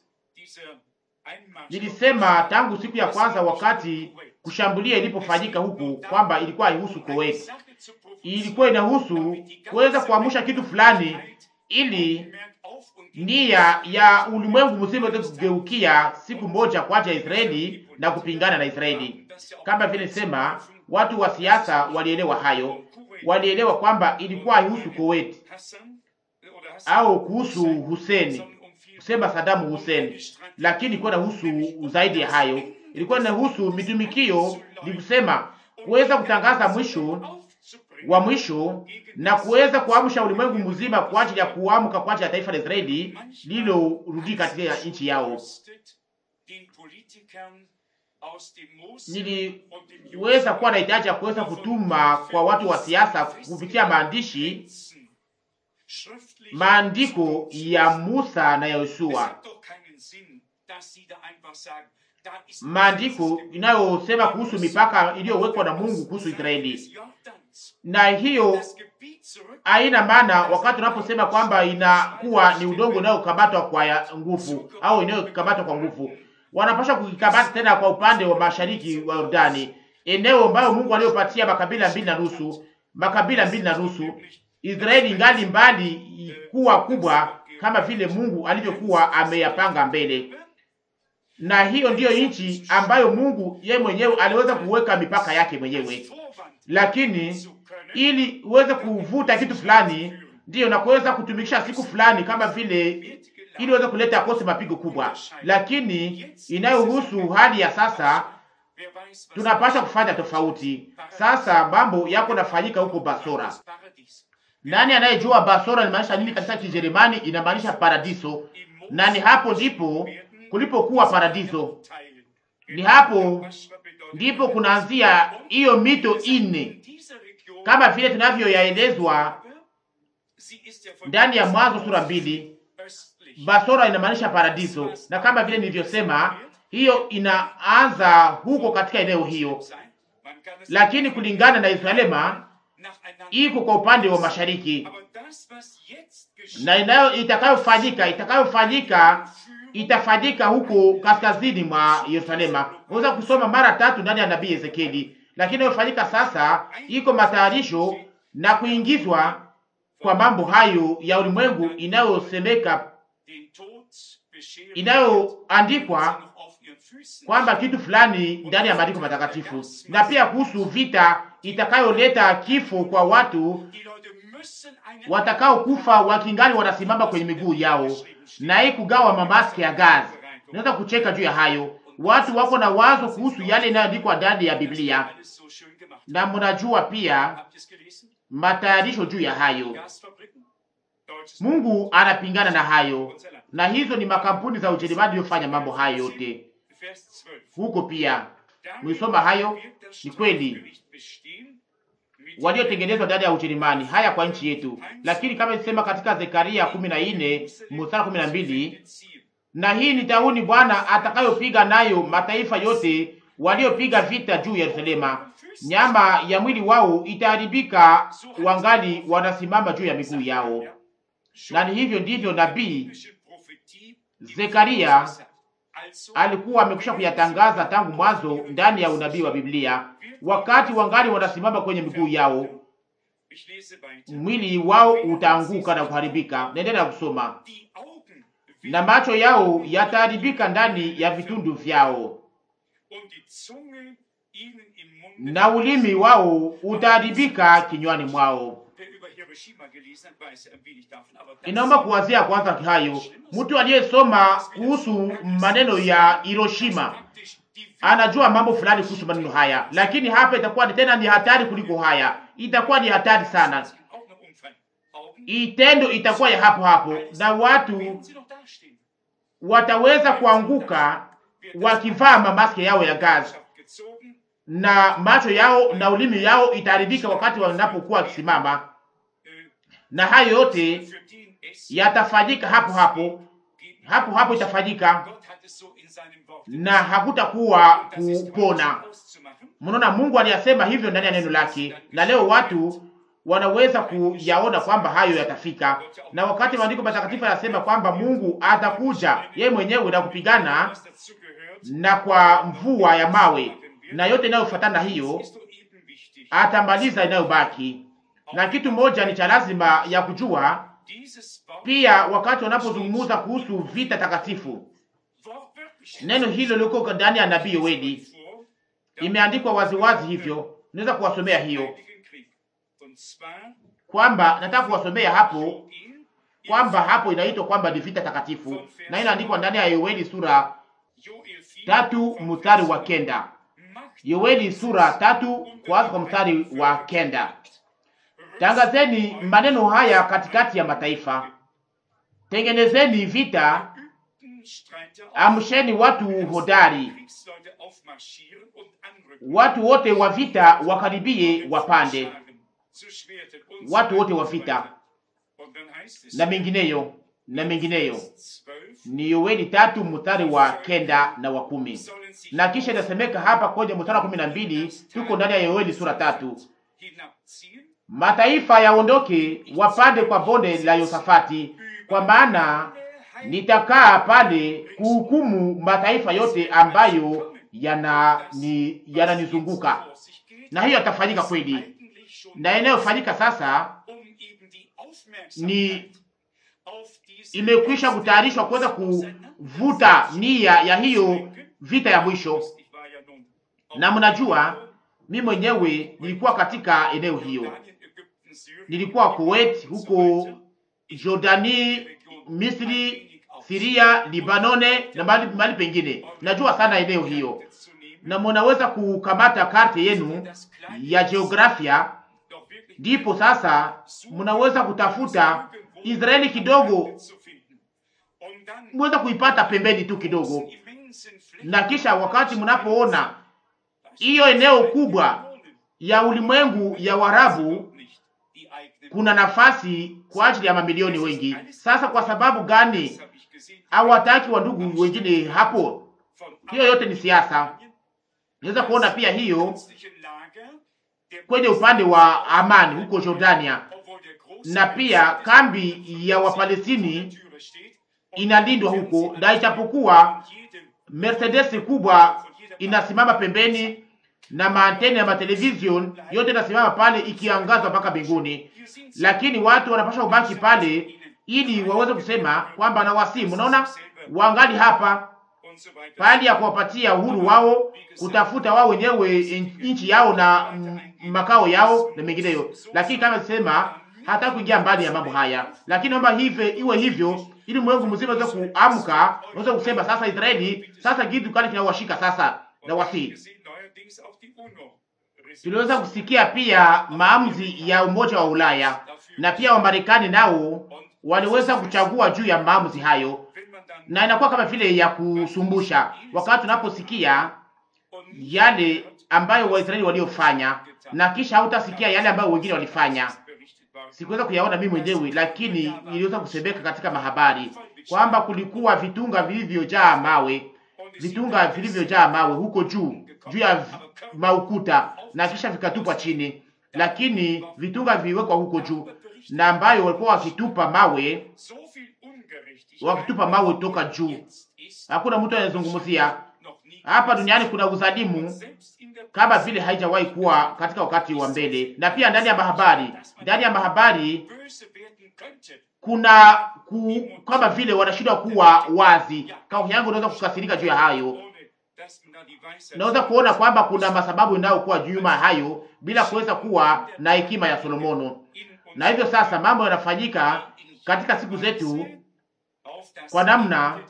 Nilisema tangu siku ya kwanza wakati kushambulia ilipofanyika huku kwamba ilikuwa haihusu Kuwait. Ilikuwa inahusu kuweza kuamsha kitu fulani ili nia ya ulimwengu mzima iweze kugeukia siku moja kwa ajili ya Israeli na kupingana na Israeli. Kama vile sema, watu wa siasa walielewa hayo. Walielewa kwamba ilikuwa haihusu Kuwait au kuhusu Hussein, kusema Saddam Hussein, lakini ilikuwa inahusu zaidi ya hayo. Ilikuwa inahusu mitumikio, ni kusema kuweza kutangaza mwisho wa mwisho na kuweza kuamsha ulimwengu mzima kwa ajili ya kuamka kwa ajili ya taifa la Israeli lilo rudi katika nchi yao. Niliweza kuwa na hitaji ya kuweza kutuma kwa watu wa siasa kupitia maandishi maandiko ya Musa na Yoshua. maandiko inayosema kuhusu mipaka iliyowekwa na Mungu kuhusu Israeli, na hiyo haina maana wakati unaposema kwamba inakuwa ni udongo unayokamatwa kwa nguvu au inayokamatwa kwa nguvu. Wanapaswa kukikamata tena kwa upande wa mashariki wa Yordani, eneo ambayo Mungu aliyopatia makabila mbili na nusu, makabila mbili na nusu. Israeli ngali mbali kuwa kubwa kama vile Mungu alivyokuwa ameyapanga mbele, na hiyo ndiyo nchi ambayo Mungu yeye mwenyewe aliweza kuweka mipaka yake mwenyewe. Lakini ili uweze kuvuta kitu fulani, ndiyo na kuweza kutumikisha siku fulani kama vile ili uweze kuleta kosi mapigo kubwa, lakini inayohusu hali ya sasa tunapaswa kufanya tofauti. Sasa mambo yako nafanyika huko Basora. Nani anayejua Basora inamaanisha nini katika Kijerumani? Inamaanisha paradiso, na ni hapo ndipo kulipokuwa paradiso. Ni hapo ndipo kunaanzia hiyo mito ine kama vile tunavyoyaelezwa ndani ya Mwanzo sura mbili. Basora inamaanisha paradiso, na kama vile nilivyosema, hiyo inaanza huko katika eneo hiyo, lakini kulingana na Yerusalema iko kwa upande wa mashariki, na inayo itakayofanyika itakayofanyika itafanyika huko kaskazini mwa Yerusalema. Unaweza kusoma mara tatu ndani ya nabii Ezekieli, lakini inayofanyika sasa iko matayarisho na kuingizwa kwa mambo hayo ya ulimwengu inayosemeka, inayoandikwa kwamba kitu fulani ndani ya maandiko matakatifu, na pia kuhusu vita itakayoleta kifo kwa watu watakao kufa wakingali wanasimama kwenye miguu yao, na hii kugawa mamaski ya gazi. Naweza kucheka juu ya hayo. Watu wako na wazo kuhusu yale inayoandikwa ndani ya Biblia, na mnajua pia matayarisho juu ya hayo. Mungu anapingana na hayo, na hizo ni makampuni za Ujerumani yofanya mambo hayo yote huko. Pia mwisoma hayo, ni kweli waliotengenezwa ndani ya Ujerumani haya kwa nchi yetu, lakini kama isema katika Zekaria kumi na nne mstari kumi na mbili, na hii ni tauni Bwana atakayopiga nayo mataifa yote waliopiga vita juu ya Yerusalema, nyama ya mwili wao itaharibika wangali wanasimama juu ya miguu yao. Na ni hivyo ndivyo nabii Zekaria alikuwa amekwisha kuyatangaza tangu mwanzo ndani ya unabii wa Biblia. Wakati wangali wanasimama kwenye miguu yao, mwili wao utaanguka na kuharibika. Naendelea kusoma, na macho yao yataharibika ndani ya vitundu vyao, na ulimi wao utaharibika kinywani mwao. Inaomba kuwazia kwanza hayo. Mtu aliyesoma kuhusu maneno ya Hiroshima anajua mambo fulani kuhusu maneno haya, lakini hapa itakuwa ni tena ni hatari kuliko haya. Itakuwa ni hatari sana. Itendo itakuwa ya hapo hapo, na watu wataweza kuanguka wakivaa mamaski yao ya gazi, na macho yao na ulimi yao itaharibika wakati wanapokuwa wakisimama, na hayo yote yatafanyika hapo hapo hapo hapo, itafanyika na hakutakuwa kupona. Mnaona, Mungu aliyasema hivyo ndani ya neno lake, na leo watu wanaweza kuyaona kwamba hayo yatafika. Na wakati maandiko matakatifu yanasema kwamba Mungu atakuja yeye mwenyewe na kupigana na kwa mvua ya mawe na yote inayofuatana hiyo, atamaliza inayobaki. Na kitu moja ni cha lazima ya kujua pia, wakati wanapozungumza kuhusu vita takatifu, neno hilo liko ndani ya nabii Yoeli, imeandikwa waziwazi hivyo. Naweza kuwasomea hiyo kwamba, nataka kuwasomea hapo kwamba hapo inaitwa kwamba ni vita takatifu, na inaandikwa ndani ya Yoeli sura tatu mstari wa kenda. Yoeli sura tatu kuanza kwa mstari wa kenda. Tangazeni maneno haya katikati ya mataifa, tengenezeni vita, amsheni watu hodari, watu wote wa vita wakaribie wapande, watu wote wa vita na mengineyo. na mengineyo. Ni Yoeli tatu mstari wa kenda na wa kumi. Na kisha inasemeka hapa kwenye mstari wa kumi na mbili, tuko ndani ya Yoeli sura tatu. Mataifa yaondoke wapande kwa bonde la Yosafati, kwa maana nitakaa pale kuhukumu mataifa yote ambayo yanani yananizunguka. Na hiyo atafanyika kweli. Na inayofanyika sasa ni imekwisha kutayarishwa kuweza kuvuta nia ya hiyo vita ya mwisho. Na mnajua mimi mwenyewe nilikuwa katika eneo hiyo. Nilikuwa Kuwait, huko Jordani, Misri, Syria, Libanone na mahali mahali pengine. Najua sana eneo hiyo. Na mnaweza kukamata karte yenu ya geografia, ndipo sasa mnaweza kutafuta Israeli kidogo, mweza kuipata pembeni tu kidogo. Na kisha wakati mnapoona hiyo eneo kubwa ya ulimwengu ya Waarabu, kuna nafasi kwa ajili ya mamilioni wengi. Sasa kwa sababu gani hawataki wa ndugu wengine hapo? Hiyo yote ni siasa. Naweza kuona pia hiyo kwenye upande wa amani huko Jordania, na pia kambi ya Wapalestini inalindwa huko, na ijapokuwa Mercedes kubwa inasimama pembeni na maanteni ya matelevision yote inasimama pale ikiangaza mpaka mbinguni, lakini watu wanapaswa kubaki pale ili waweze kusema kwamba na wasimu, unaona, wangali hapa pale ya kuwapatia uhuru wao kutafuta wao wenyewe nchi yao na makao yao na mengineyo. Lakini kama sema hata kuingia mbali ya mambo haya, lakini naomba hivi iwe hivyo ili mwengu mzima uweze kuamka, uweze kusema sasa Israeli sasa kitu kale kinawashika sasa na wasi. Tuliweza kusikia pia maamuzi ya Umoja wa Ulaya na pia wa Marekani nao waliweza kuchagua juu ya maamuzi hayo, na inakuwa kama vile ya kusumbusha wakati tunaposikia yale ambayo Waisraeli waliofanya na kisha hautasikia yale ambayo wengine walifanya. Sikuweza kuyaona mimi mwenyewe, lakini iliweza kusemeka katika mahabari kwamba kulikuwa vitunga vilivyojaa mawe, vitunga vilivyojaa mawe huko juu juu ya maukuta na kisha vikatupwa chini, lakini vitunga viliwekwa huko juu na ambayo walikuwa wakitupa mawe wakitupa mawe toka juu. Hakuna mtu anayezungumzia hapa duniani kuna uzalimu kama vile haijawahi kuwa katika wakati wa mbele. Na pia ndani ya mahabari, ndani ya mahabari kuna ku, kama vile wanashindwa kuwa wazi. Kwa yangu unaweza kukasirika juu ya hayo. Naweza kuona kwamba kuna masababu inayokuwa juu ya hayo bila kuweza kuwa na hekima ya Solomono. Na hivyo sasa mambo yanafanyika katika siku zetu kwa namna,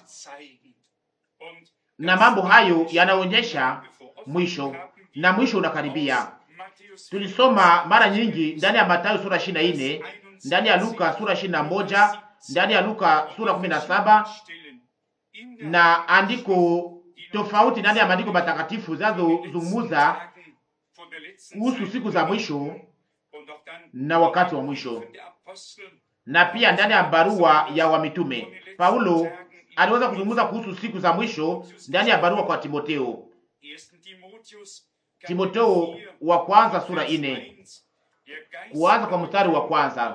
na mambo hayo yanaonyesha mwisho, na mwisho unakaribia. Tulisoma mara nyingi ndani ya Mathayo sura ishirini na nne, ndani ya Luka sura ishirini na moja, ndani ya Luka sura kumi na saba, na andiko tofauti ndani ya maandiko matakatifu zinazozungumza kuhusu siku za mwisho na wakati wa mwisho. Na pia ndani ya barua ya wamitume Paulo aliweza kuzungumza kuhusu siku za mwisho ndani ya barua kwa Timotheo. Timotheo wa kwanza sura ine, kuanza kwa mstari wa kwanza.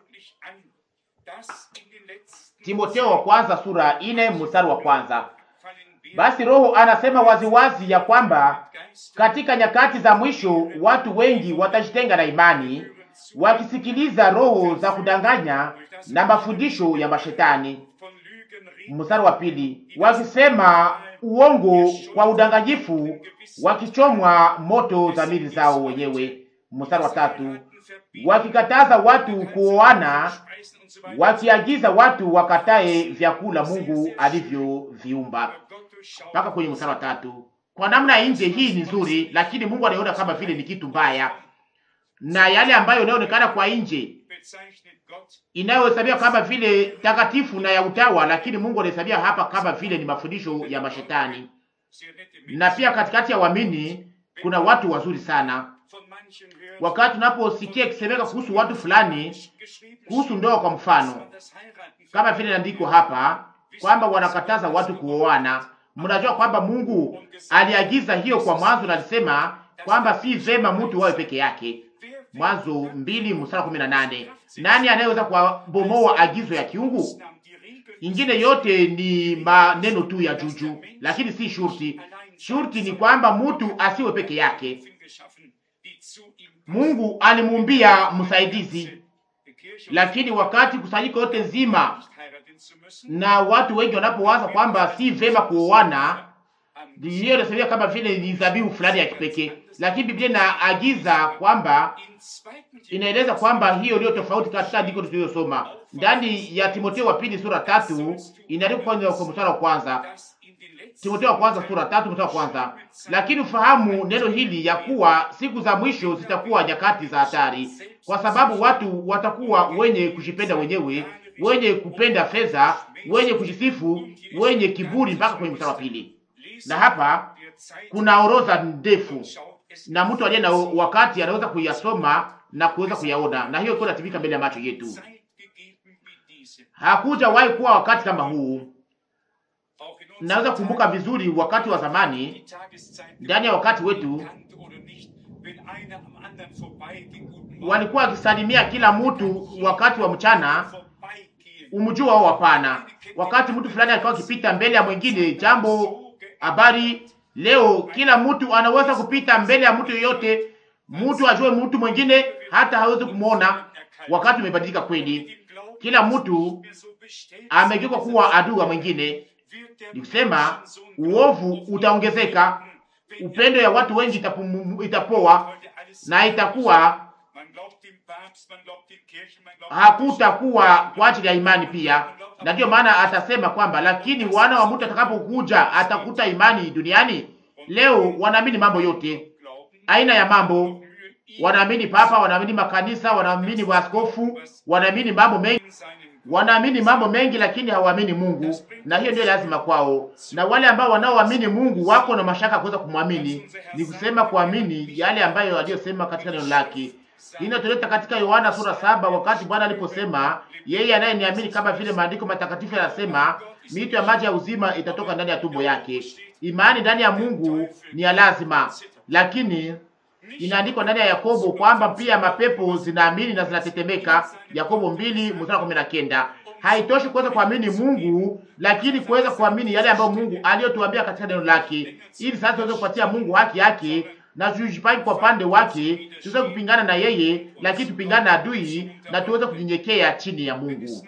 Timotheo wa kwanza sura ine mstari wa kwanza. Basi Roho anasema waziwazi ya kwamba katika nyakati za mwisho watu wengi watajitenga na imani, wakisikiliza roho za kudanganya na mafundisho ya mashetani. Mstari wa pili, wakisema uongo kwa udanganyifu, wakichomwa moto dhamiri zao wenyewe. Mstari wa tatu, wakikataza watu kuoana, wakiagiza watu wakatae vyakula Mungu alivyoviumba. Mpaka kwenye mstari wa tatu. Kwa namna nje hii ni nzuri, lakini Mungu anaona kama vile ni kitu mbaya. Na yale ambayo yanaonekana kwa nje inayohesabiwa kama vile takatifu na ya utawa, lakini Mungu anahesabia hapa kama vile ni mafundisho ya mashetani. Na pia katikati ya waamini kuna watu wazuri sana. Wakati tunaposikia kisemeka kuhusu watu fulani, kuhusu ndoa kwa mfano, kama vile andiko hapa kwamba wanakataza watu kuoana, mnajua kwamba Mungu aliagiza hiyo kwa mwanzo, na alisema kwamba si vema mtu wawe peke yake. Mwanzo mbili mstari kumi na nane. Nani anayeweza kubomoa agizo ya kiungu? Ingine yote ni maneno tu ya juju, lakini si shurti. Shurti ni kwamba mtu asiwe peke yake. Mungu alimuumbia msaidizi, lakini wakati kusanyiko yote nzima na watu wengi wanapowaza kwamba si vema kuoana, hiyo inasemea kama vile ni dhabihu fulani ya kipekee, lakini Biblia inaagiza kwamba, inaeleza kwamba hiyo ndio tofauti katika andiko tulilosoma ndani ya Timotheo wa pili sura tatu, inaandikwa kwanza kwa mstari wa kwanza. Timotheo wa kwanza sura tatu mstari wa kwanza. Lakini ufahamu neno hili ya kuwa siku za mwisho zitakuwa nyakati za hatari, kwa sababu watu watakuwa wenye kujipenda wenyewe, wenye kupenda fedha, wenye kujisifu, wenye kiburi, mpaka kwenye mstari wa pili. Na hapa kuna orodha ndefu, na mtu aliye na wakati anaweza kuyasoma na kuweza kuyaona, na hiyo iko inatimika mbele ya macho yetu. Hakuja wahi kuwa wakati kama huu. Naweza kukumbuka vizuri wakati wa zamani, ndani ya wakati wetu walikuwa wakisalimia kila mtu wakati wa mchana, umjua au hapana. Wakati mtu fulani alikuwa akipita mbele ya mwingine, jambo, habari. Leo kila mtu anaweza kupita mbele ya mtu yoyote, mtu ajue mtu mwingine hata hawezi kumuona. Wakati umebadilika kweli, kila mtu amegeuka kuwa adui wa mwingine. Nikusema uovu utaongezeka, upendo ya watu wengi itapumu, itapoa, na itakuwa hakutakuwa kwa ajili ya imani pia. Na ndio maana atasema kwamba lakini wana wa mtu atakapokuja atakuta imani duniani. Leo wanaamini mambo yote, aina ya mambo. Wanaamini papa, wanaamini makanisa, wanaamini waaskofu, wanaamini mambo mengi, wanaamini mambo mengi, lakini hawaamini Mungu, na hiyo ndio lazima kwao. Na wale ambao wanaoamini Mungu wako na mashaka kuweza kumwamini, ni kusema kuamini yale ambayo aliyosema katika neno lake. Inatuleta katika Yohana sura saba, wakati Bwana aliposema yeye anayeniamini, kama vile maandiko matakatifu yanasema, mito ya maji ya uzima itatoka ndani ya tumbo yake. Imani ndani ya Mungu ni ya lazima, lakini inaandikwa ndani ya Yakobo kwamba pia mapepo zinaamini na zinatetemeka. Yakobo mbili mstari kumi na kenda. Haitoshi kuweza kuamini Mungu, lakini kuweza kuamini yale ambayo Mungu aliyotuambia katika neno lake, ili sasa tuweze kupatia Mungu haki yake na tujipange kwa pande wake, tuweze kupingana na yeye, lakini tupingane na adui na tuweze kunyenyekea chini ya Mungu.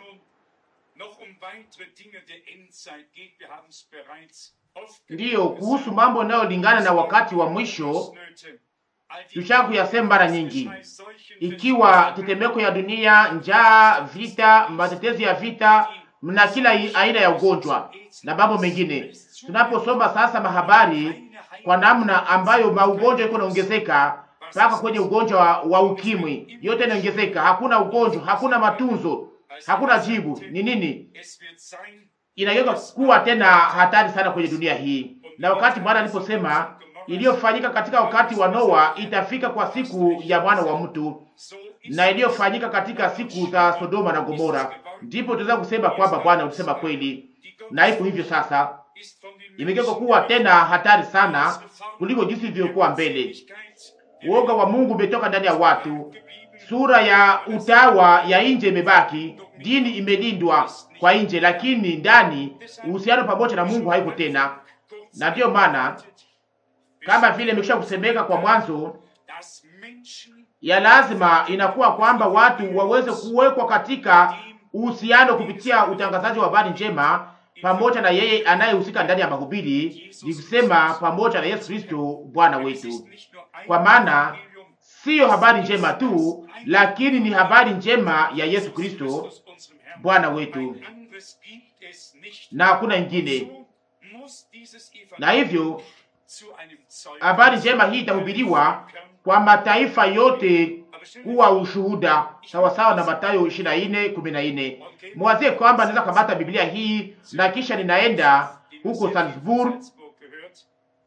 Ndiyo, kuhusu mambo yanayolingana na wakati wa mwisho tushaka kuyasema mara nyingi, ikiwa tetemeko ya dunia, njaa, vita, matetezi ya vita, na kila aina ya ugonjwa na mambo mengine. Tunaposoma sasa mahabari kwa namna ambayo maugonjwa iko naongezeka, mpaka kwenye ugonjwa wa, wa ukimwi, yote inaongezeka. Hakuna ugonjwa, hakuna matunzo, hakuna jibu. Ni nini? Inaweza kuwa tena hatari sana kwenye dunia hii. Na wakati Bwana aliposema iliyofanyika katika wakati wa Noa itafika kwa siku ya mwana wa mtu, na iliyofanyika katika siku za Sodoma na Gomora, ndipo tunaweza kusema kwamba Bwana ulisema kweli. Na iko hivyo sasa, imegeuka kuwa tena hatari sana kuliko jinsi ilivyokuwa mbele. Uoga wa Mungu umetoka ndani ya watu, sura ya utawa ya nje imebaki, dini imelindwa kwa nje, lakini ndani uhusiano pamoja na Mungu haiko tena. Na ndio maana kama vile imekwisha kusemeka kwa mwanzo, ya lazima inakuwa kwamba watu waweze kuwekwa katika uhusiano kupitia utangazaji wa habari njema pamoja na yeye anayehusika ndani ya mahubiri, ni kusema pamoja na Yesu Kristo Bwana wetu. Kwa maana siyo habari njema tu, lakini ni habari njema ya Yesu Kristo Bwana wetu, na hakuna ingine. Na hivyo habari njema hii itahubiriwa kwa mataifa yote kuwa ushuhuda, sawa sawa na Mathayo ishirini na nne kumi na nne. Mwazie kwamba naweza kamata Biblia hii na kisha ninaenda huko Salzburg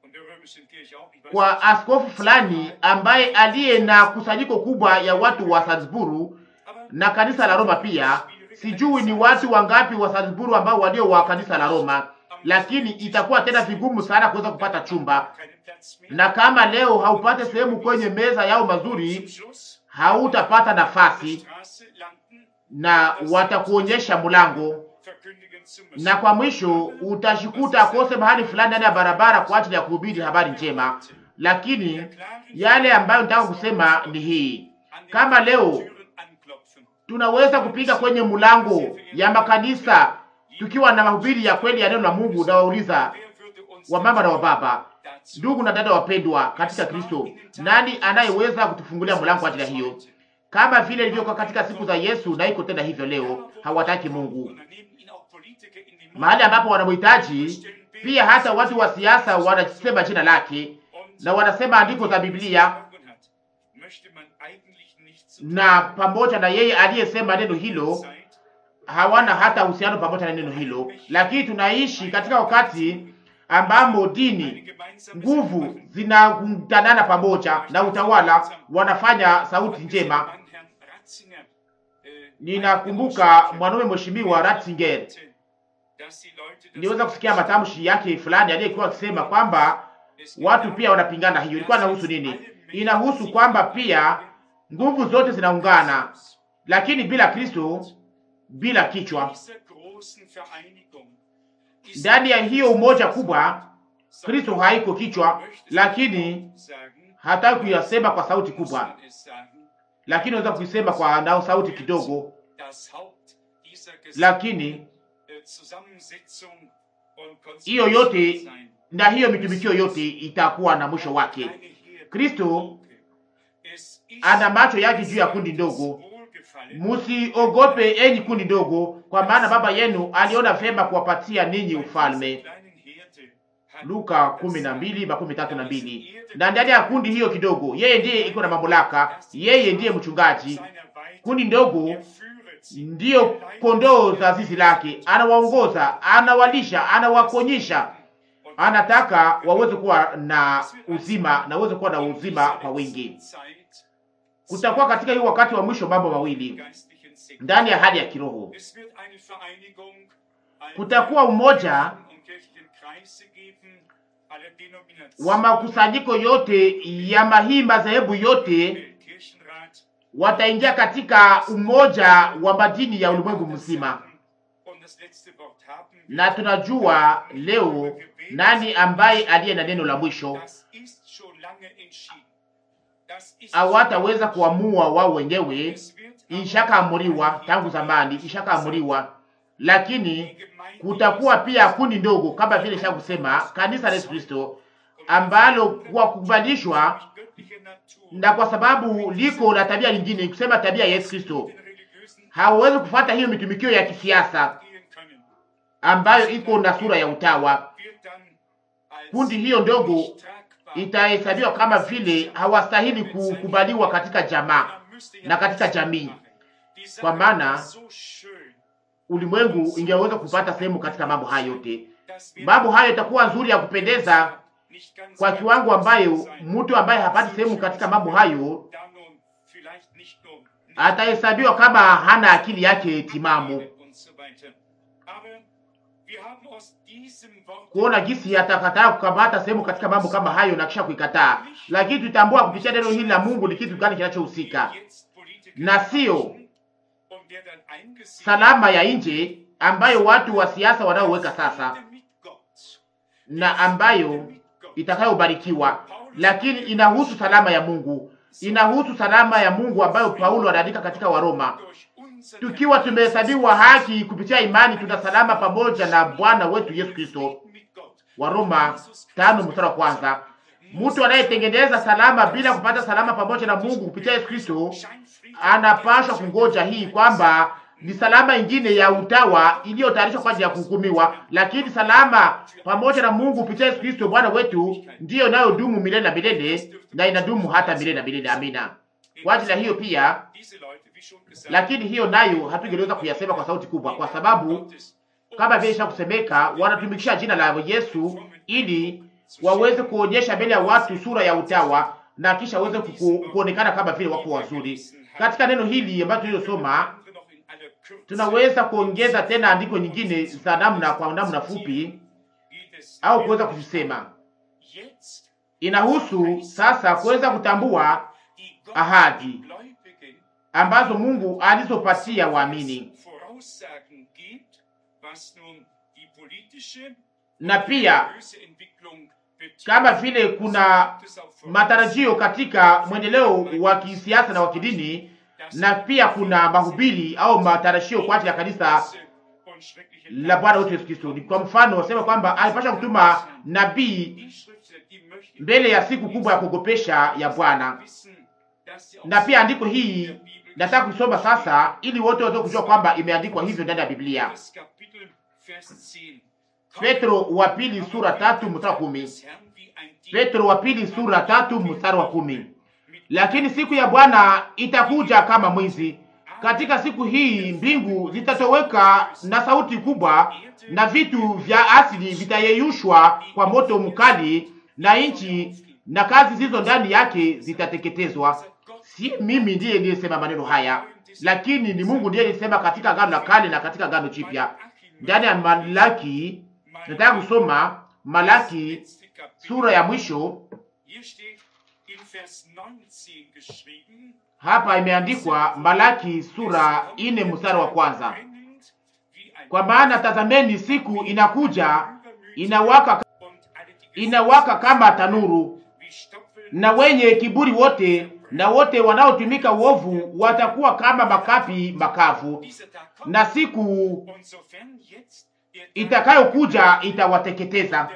kwa askofu fulani ambaye aliye na kusanyiko kubwa ya watu wa Salzburg na kanisa la Roma pia. Sijui ni watu wangapi wa Salzburg ambao walio wa kanisa la Roma, lakini itakuwa tena vigumu sana kuweza kupata chumba, na kama leo haupate sehemu kwenye meza yao mazuri, hautapata nafasi na watakuonyesha mlango, na kwa mwisho utashikuta akose mahali fulani ndani ya barabara kwa ajili ya kuhubiri habari njema. Lakini yale ambayo nataka kusema ni hii: kama leo tunaweza kupiga kwenye mlango ya makanisa tukiwa na mahubiri ya kweli ya neno la Mungu, na wauliza wamama na wababa, ndugu na dada wapendwa katika Kristo, nani anayeweza kutufungulia mlango kwa ajili ya hiyo? Kama vile ilivyokuwa katika siku za Yesu, na iko tena hivyo leo. Hawataki Mungu mahali ambapo wanamhitaji. Pia hata watu wa siasa wanasema jina lake na wanasema andiko za Biblia, na pamoja na yeye aliyesema neno hilo hawana hata uhusiano pamoja na neno hilo. Lakini tunaishi katika wakati ambamo dini, nguvu zinakutanana pamoja na utawala wanafanya sauti njema. Ninakumbuka mwanaume mheshimiwa Ratzinger, niweza kusikia matamshi yake fulani aliyekuwa akisema kwamba watu pia wanapingana. Hiyo ilikuwa inahusu nini? Inahusu kwamba pia nguvu zote zinaungana, lakini bila Kristo, bila kichwa. Ndani ya hiyo umoja kubwa, Kristo haiko kichwa, lakini hataki kuyasema kwa sauti kubwa, lakini unaweza kuisema kwa nao sauti kidogo. Lakini hiyo yote na hiyo mitumikio yote itakuwa na mwisho wake. Kristo ana macho yake juu ya kundi ndogo. Musiogope enyi kundi ndogo, kwa maana baba yenu aliona vema kuwapatia ninyi ufalme. Luka kumi na mbili makumi tatu na mbili. Na ndani ya kundi hiyo kidogo, yeye ndiye iko na mamlaka, yeye ndiye mchungaji. Kundi ndogo ndiyo kondoo za zizi lake, anawaongoza, anawalisha, anawakonyesha, anataka waweze kuwa na uzima na waweze kuwa na uzima kwa wingi. Kutakuwa katika hii wakati wa mwisho mambo mawili ndani ya hali ya kiroho. Kutakuwa umoja wa makusanyiko yote ya mahimba madhehebu yote, wataingia katika umoja wa madini ya ulimwengu mzima. Na tunajua leo nani ambaye aliye na neno la mwisho. Hawataweza kuamua wao wenyewe, ishakaamuriwa tangu zamani, ishakaamuriwa. Lakini kutakuwa pia kundi ndogo, kama vile nisha kusema, kanisa la Yesu Kristo, ambalo kwa kukubalishwa na kwa sababu liko na tabia nyingine, kusema tabia ya Yesu Kristo, hawawezi kufuata hiyo mitumikio ya kisiasa ambayo iko na sura ya utawa. Kundi hiyo ndogo itahesabiwa kama vile hawastahili kukubaliwa katika jamaa na katika jamii, kwa maana ulimwengu ingeweza kupata sehemu katika mambo hayo yote. Mambo hayo itakuwa nzuri ya kupendeza kwa kiwango ambayo mtu ambaye hapati sehemu katika mambo hayo atahesabiwa kama hana akili yake timamu, kuona gisi atakataa kukamata sehemu katika mambo kama hayo na kisha kuikataa. Lakini tutambua kupitia neno hili la Mungu ni kitu gani kinachohusika, na sio salama ya nje ambayo watu wa siasa wanaoweka sasa na ambayo itakayobarikiwa, lakini inahusu salama ya Mungu. Inahusu salama ya Mungu ambayo Paulo anaandika katika Waroma, tukiwa tumehesabiwa haki kupitia imani, tuna salama pamoja na Bwana wetu Yesu Kristo. Waroma tano mstari wa kwanza. Mtu anayetengeneza salama bila kupata salama pamoja na Mungu kupitia Yesu Kristo anapaswa kungoja hii kwamba ni salama ingine ya utawa iliyotayarishwa kwa ajili ya kuhukumiwa, lakini salama pamoja na Mungu kupitia Yesu Kristo Bwana wetu ndiyo nayo dumu milele na milele, na inadumu hata milele na milele. Amina. Kwa ajili ya hiyo pia, lakini hiyo nayo hatungeweza kuyasema kwa sauti kubwa, kwa sababu kama vile isha kusemeka, wanatumikisha jina la Yesu ili waweze kuonyesha mbele ya watu sura ya utawa na kisha waweze ku, kuonekana kama vile wako wazuri. Katika neno hili ambalo tulilosoma, tunaweza kuongeza tena andiko nyingine za namna kwa namna fupi au kuweza kuzisema. Inahusu sasa kuweza kutambua ahadi ambazo Mungu alizopatia waamini, na pia kama vile kuna matarajio katika mwendeleo wa kisiasa na wa kidini, na pia kuna mahubiri au matarajio kwa ajili ya kanisa la Bwana wetu Yesu Kristo. Ni kwa mfano wasema kwamba alipasha kutuma nabii mbele ya siku kubwa ya kuogopesha ya Bwana. Na pia andiko hii nataka kusoma sasa ili wote waweze kujua kwamba imeandikwa hivyo ndani ya Biblia. Petro wa pili sura tatu mstari wa kumi. Petro wa pili sura tatu mstari wa kumi. Lakini siku ya Bwana itakuja kama mwizi. Katika siku hii mbingu zitatoweka na sauti kubwa, na vitu vya asili vitayeyushwa kwa moto mkali, na nchi na kazi zilizo ndani yake zitateketezwa. Si mimi ndiye niliyesema maneno haya, lakini ni Mungu ndiye alisema katika Agano la Kale na katika Agano Jipya. Ndani ya Malaki, nataka kusoma Malaki sura ya mwisho. Hapa imeandikwa Malaki sura ine mstari wa kwanza. Kwa maana tazameni, siku inakuja inawaka, inawaka kama tanuru, na wenye kiburi wote na wote wanaotumika uovu watakuwa kama makapi makavu, na siku itakayokuja itawateketeza.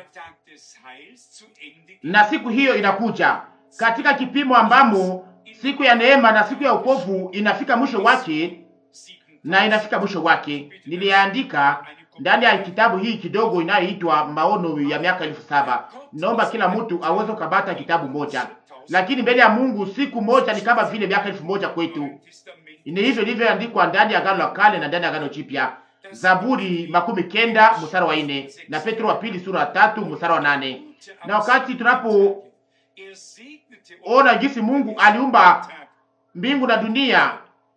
Na siku hiyo inakuja katika kipimo ambamo siku ya neema na siku ya wokovu inafika mwisho wake, na inafika mwisho wake. Niliandika ndani ya kitabu hii kidogo inayoitwa Maono ya miaka elfu saba. Naomba kila mtu aweze kubata kitabu moja, lakini mbele ya Mungu siku moja ni kama vile miaka elfu moja kwetu. Ni hivyo ilivyoandikwa ndani ya Agano la Kale na ndani ya Agano Jipya. Zaburi makumi kenda mstari wa nne na Petro wa pili sura tatu mstari wa nane. Na wakati tunapo ona jinsi Mungu aliumba mbingu na dunia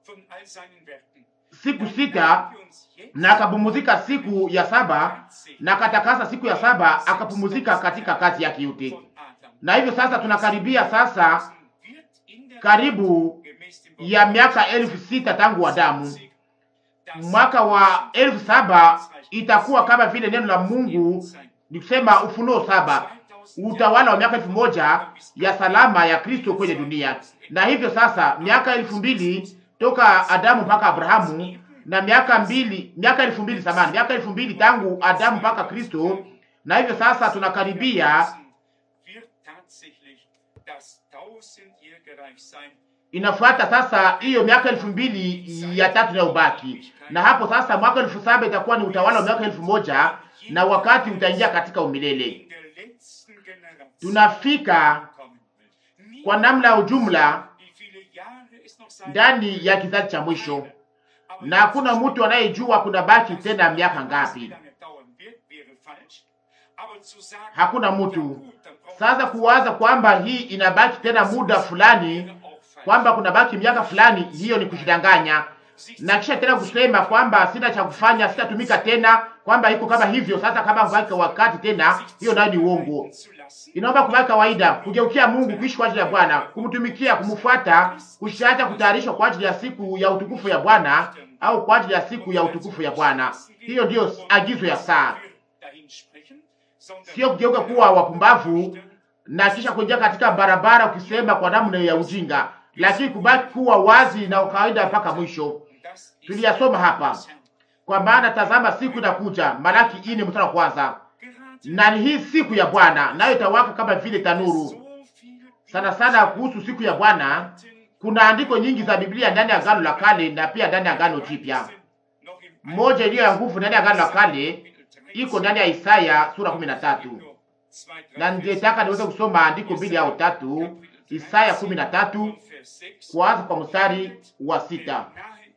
siku sita, na akapumzika siku ya saba, na akatakasa siku ya saba, akapumzika katika kazi yake yote. Na hivyo sasa tunakaribia sasa karibu ya miaka elfu sita tangu Adamu. Mwaka wa elfu saba itakuwa kama vile neno la Mungu nikusema Ufunuo saba, utawala wa miaka elfu moja ya salama ya Kristo kwenye dunia. Na hivyo sasa miaka elfu mbili toka Adamu mpaka Abrahamu, na miaka mbili miaka elfu mbili samani miaka elfu mbili tangu Adamu mpaka Kristo. Na hivyo sasa tunakaribia, inafuata sasa hiyo miaka elfu mbili ya tatu ya ubaki. Na hapo sasa mwaka elfu saba itakuwa ni utawala wa miaka elfu moja, na wakati utaingia katika umilele. Tunafika kwa namna ya ujumla ndani ya kizazi cha mwisho, na hakuna mtu anayejua kuna baki tena miaka ngapi. Hakuna mtu sasa kuwaza kwamba hii inabaki tena muda fulani, kwamba kuna baki miaka fulani, hiyo ni kushidanganya. Na kisha tena kusema kwamba sina cha kufanya, sitatumika tena, kwamba iko kama hivyo. Sasa kama kubaki wakati tena, hiyo nayo ni uongo. Inaomba kubaki kawaida, kugeukia Mungu, kuishi kwa ajili ya Bwana, kumtumikia, kumfuata, kushaacha kutayarishwa kwa ajili ya siku ya utukufu ya Bwana, au kwa ajili ya siku ya utukufu ya Bwana. Hiyo ndiyo agizo ya saa. Sio kugeuka kuwa wapumbavu na kisha kuingia katika barabara ukisema kwa namna ya ujinga, lakini kubaki kuwa wazi na kawaida mpaka mwisho. Tuliyasoma hapa, kwa maana tazama siku inakuja, Malaki ine mstari wa kwanza, na ni hii siku ya Bwana, nayo itawaka kama vile tanuru. Sana sana kuhusu siku ya Bwana kuna andiko nyingi za Biblia ndani ya Agano la Kale na pia ndani ya Agano Jipya. Moja iliyo ya nguvu ndani ya Agano la Kale iko ndani ya Isaya sura kumi na tatu. Na ningetaka niweze kusoma andiko mbili au tatu. Isaya kumi na tatu kuanza kwa mstari wa sita.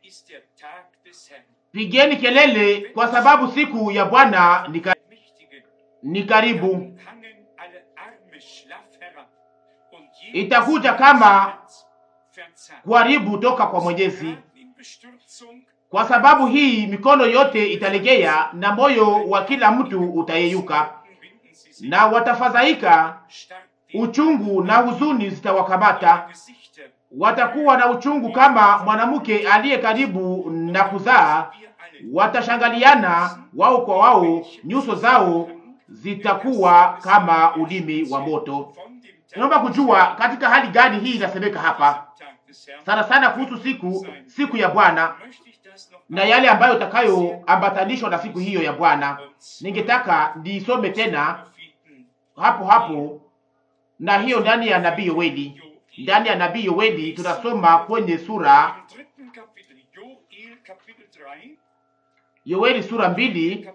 Pigeni kelele kwa sababu siku ya Bwana ni karibu, itakuja kama kuharibu toka kwa Mwenyezi. Kwa sababu hii mikono yote italegea na moyo wa kila mtu utayeyuka, na watafadhaika, uchungu na huzuni zitawakamata. Watakuwa na uchungu kama mwanamke aliye karibu na kuzaa. Watashangaliana wao kwa wao, nyuso zao zitakuwa kama ulimi wa moto. Naomba kujua katika hali gani hii inasemeka hapa sana sana kuhusu siku siku ya Bwana na yale ambayo itakayoambatanishwa na siku hiyo ya Bwana. Ningetaka nisome tena hapo hapo, na hiyo ndani ya nabii Yoeli. Ndani ya nabii Yoeli tunasoma kwenye sura Yoeli sura mbili,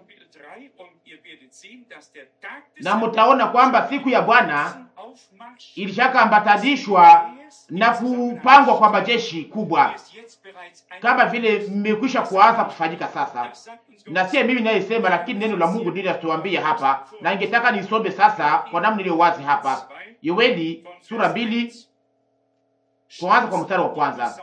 na mtaona kwamba siku ya Bwana ilishaka ambatanishwa na kupangwa kwa majeshi kubwa, kama vile mmekwisha kuanza kufanyika sasa. Na si mimi ninayesema, lakini neno la Mungu ndilo linatuambia hapa, na ningetaka nisome sasa kwa namna iliyo wazi hapa. Yoeli sura mbili, kuanza kwa mstari wa kwanza.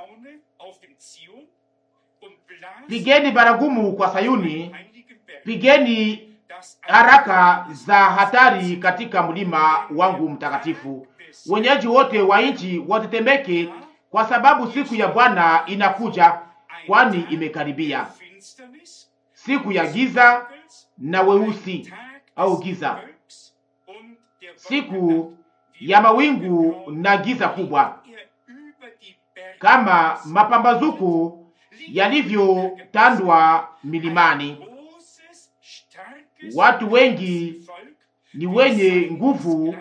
Pigeni baragumu kwa Sayuni, pigeni haraka za hatari katika mlima wangu mtakatifu. Wenyeji wote wa nchi watetemeke, kwa sababu siku ya Bwana inakuja, kwani imekaribia, siku ya giza na weusi au giza, siku ya mawingu na giza kubwa, kama mapambazuko yalivyotandwa milimani. Watu wengi ni wenye nguvu,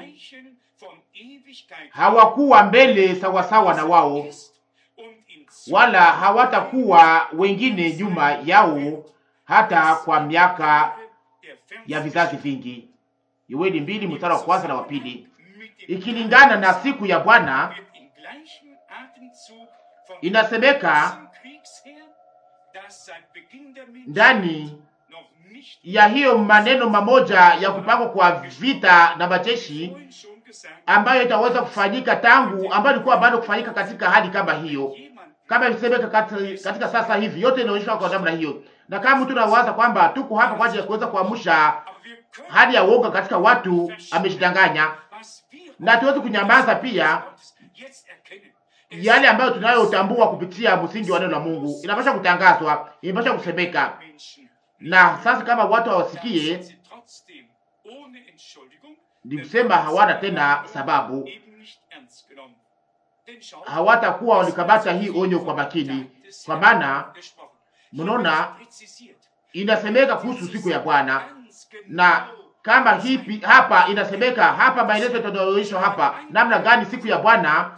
hawakuwa mbele sawasawa na wao, wala hawatakuwa wengine nyuma yao hata kwa miaka ya vizazi vingi. Yoeli mbili mstari wa kwanza na wa pili. Ikilingana na siku ya Bwana inasemeka ndani ya hiyo maneno mamoja ya kupangwa kwa vita na majeshi ambayo itaweza kufanyika tangu, ambayo ilikuwa bado kufanyika katika hali kama hiyo, kama isemeka katika sasa hivi. Yote inaonyeshwa kwa namna hiyo, na kama mtu anawaza kwamba tuko hapa kwa ajili ya kuweza kuamsha hali ya woga katika watu, amejidanganya. Na tuweze kunyamaza pia yale ambayo tunayotambua kupitia msingi wa neno la Mungu. Inapaswa kutangazwa, inapaswa kusemeka. Na sasa kama watu hawasikie, ni kusema hawana tena sababu, hawatakuwa walikamata hii onyo kwa makini. Kwa maana mnaona inasemeka kuhusu siku ya Bwana, na kama hipi hapa inasemeka hapa, maelezo yataonyeshwa hapa namna gani siku ya Bwana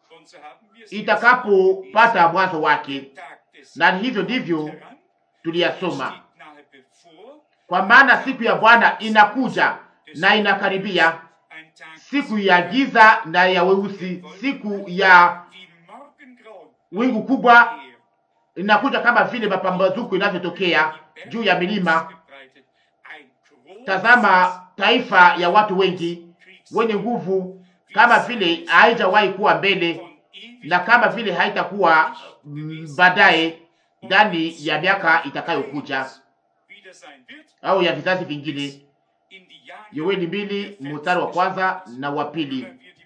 itakapopata mwanzo wake, na hivyo ndivyo tuliyasoma. Kwa maana siku ya Bwana inakuja na inakaribia, siku ya giza na ya weusi, siku ya wingu kubwa inakuja kama vile mapambazuko inavyotokea juu ya milima. Tazama, taifa ya watu wengi wenye nguvu, kama vile haijawahi kuwa mbele na kama vile haitakuwa baadaye ndani ya miaka itakayokuja au ya vizazi vingine. Yoeli mbili mstari wa kwanza na wa pili.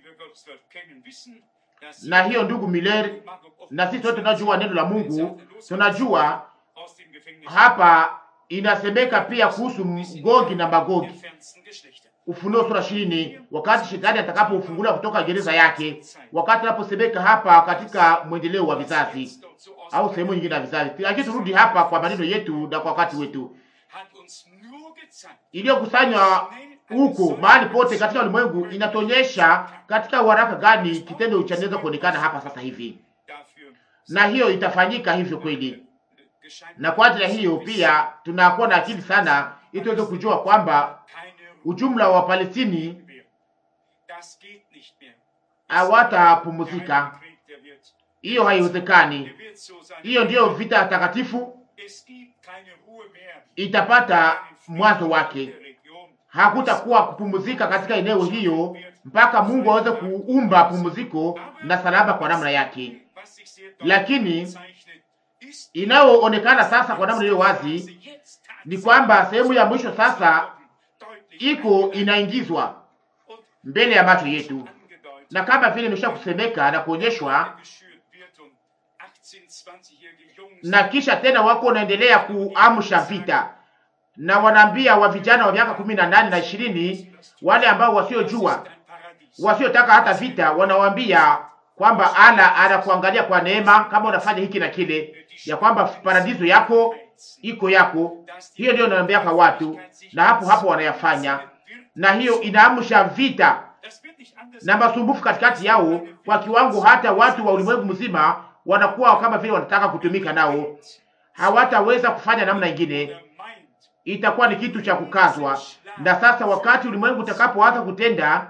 Na hiyo ndugu Miller, na sisi wote tunajua neno la Mungu, tunajua hapa inasemeka pia kuhusu Gogi na Magogi. Ufunuo sura ishirini, wakati shetani atakapofungula kutoka gereza yake, wakati anaposemeka hapa katika mwendeleo wa vizazi au sehemu nyingine ya vizazi. Lakini turudi hapa kwa maneno yetu na kwa wakati wetu iliyokusanywa huko mahali pote katika ulimwengu, inatonyesha katika waraka gani kitendo chanaweza kuonekana hapa sasa hivi, na hiyo itafanyika hivyo kweli. Na kwa ajili ya hiyo pia tunakuwa na akili sana ili tuweze kujua kwamba ujumla wa Palestini hawatapumzika. Hiyo haiwezekani. Hiyo ndiyo vita takatifu itapata mwanzo wake. hakutakuwa kupumzika katika eneo hiyo mpaka Mungu aweze kuumba pumziko na salama kwa namna yake. Lakini inayoonekana sasa kwa namna hiyo wazi ni kwamba sehemu ya mwisho sasa iko inaingizwa mbele ya macho yetu, na kama vile nimesha kusemeka na kuonyeshwa, na kisha tena wako wanaendelea kuamsha vita, na wanaambia wa vijana wa miaka kumi na nane na ishirini, wale ambao wasiojua, wasiotaka hata vita, wanawaambia kwamba ala anakuangalia kwa neema kama unafanya hiki na kile, ya kwamba paradiso yako iko yako. Hiyo ndio naambia kwa watu, na hapo hapo wanayafanya, na hiyo inaamsha vita na masumbufu katikati yao kwa kiwango hata watu wa ulimwengu mzima wanakuwa kama vile wanataka kutumika nao, hawataweza kufanya namna ingine. Itakuwa ni kitu cha kukazwa. Na sasa wakati ulimwengu utakapoanza kutenda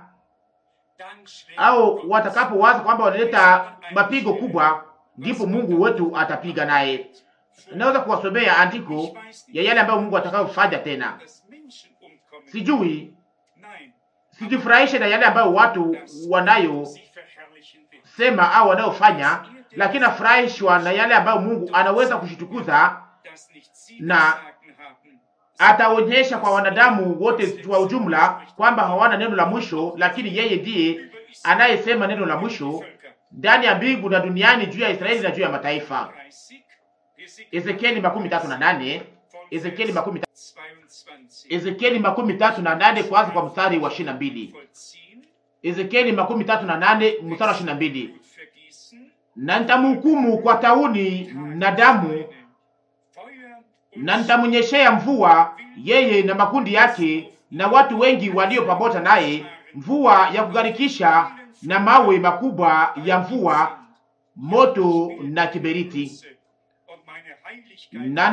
au watakapowaza kwamba wanaleta mapigo kubwa, ndipo Mungu wetu atapiga naye. Naweza kuwasomea andiko ya yale ambayo Mungu atakayofanya tena. Sijui, sijifurahishe na yale ambayo watu wanayo sema au wanayofanya, lakini nafurahishwa na yale ambayo Mungu anaweza kushitukuza na ataonyesha kwa wanadamu wote kwa ujumla kwamba hawana neno la mwisho, lakini yeye ndiye anayesema neno la mwisho ndani ya mbingu na duniani, juu ya Israeli na juu ya mataifa. Ezekieli makumi tatu na nane, Ezekieli makumi tatu, Ezekieli makumi tatu na nane kwanza kwa mstari wa ishirini na mbili. Ezekieli makumi tatu na nane mstari wa ishirini na mbili. Na nitamhukumu kwa tauni na damu, na nitamnyeshea mvua yeye na makundi yake na watu wengi walio pamoja naye, mvua ya kugarikisha na mawe makubwa ya mvua, moto na kiberiti. Na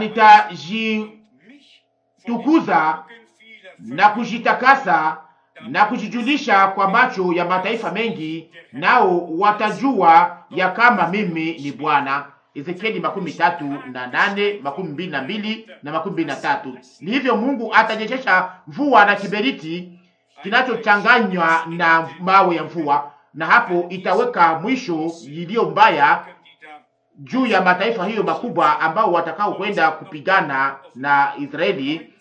nitajitukuza na kujitakasa na kujijulisha kwa macho ya mataifa mengi, nao watajua ya kama mimi ni Bwana. Ezekieli makumi tatu na nane, makumi mbili na mbili na makumi mbili na tatu. Ni hivyo Mungu atanyeshesha mvua na kiberiti kinachochanganywa na mawe ya mvua, na hapo itaweka mwisho iliyo mbaya juu ya mataifa hiyo makubwa ambao watakao kwenda kupigana na Israeli.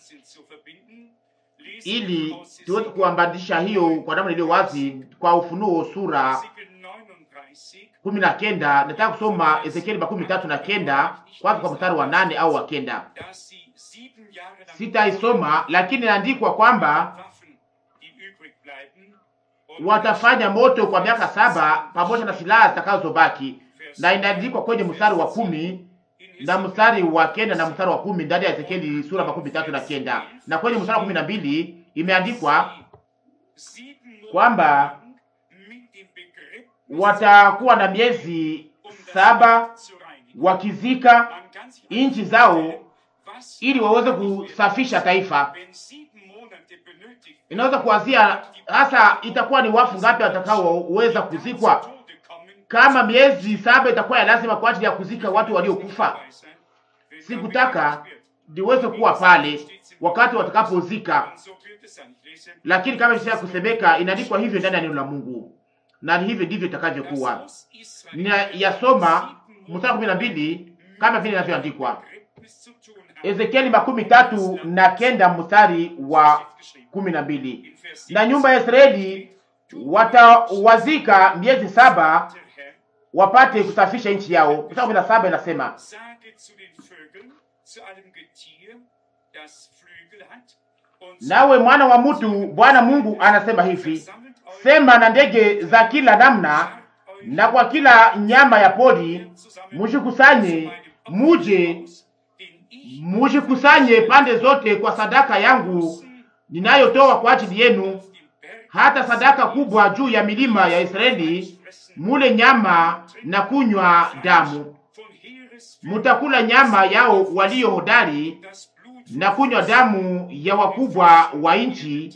Ili tuweze kuambadisha hiyo kwa namna iliyo wazi kwa Ufunuo sura kumi na kenda. Nataka kusoma Ezekieli makumi tatu na kenda kwanza kwa mstari wa nane au wa kenda. Sitaisoma, lakini inaandikwa kwamba watafanya moto kwa miaka saba pamoja na silaha zitakazobaki, na inaandikwa kwenye mstari wa kumi na mstari wa kenda na mstari wa kumi ndani ya Ezekieli sura makumi tatu na kenda. Na kwenye mstari wa kumi na mbili imeandikwa kwamba watakuwa na miezi saba wakizika inchi zao ili waweze kusafisha taifa. Inaweza kuanzia hasa itakuwa ni wafu ngapi watakaoweza kuzikwa, kama miezi saba itakuwa ya lazima kwa ajili ya kuzika watu waliokufa. Sikutaka niweze kuwa pale wakati watakapozika, lakini kama nisha kusemeka, inaandikwa hivyo ndani ya neno la Mungu, na hivyo ndivyo itakavyokuwa. Ninayasoma mstari kumi na mbili kama vile inavyoandikwa. Ezekieli makumi tatu na kenda mstari wa kumi na mbili. Na nyumba ya Israeli watawazika miezi saba wapate kusafisha nchi yao. Mstari kumi na saba inasema, nawe mwana wa mtu, Bwana Mungu anasema hivi, sema na ndege za kila namna na kwa kila nyama ya pori, mujikusanye, muje mujikusanye pande zote kwa sadaka yangu ninayotoa kwa ajili yenu, hata sadaka kubwa juu ya milima ya Israeli, mule nyama na kunywa damu. Mutakula nyama yao walio hodari na kunywa damu ya wakubwa wa nchi.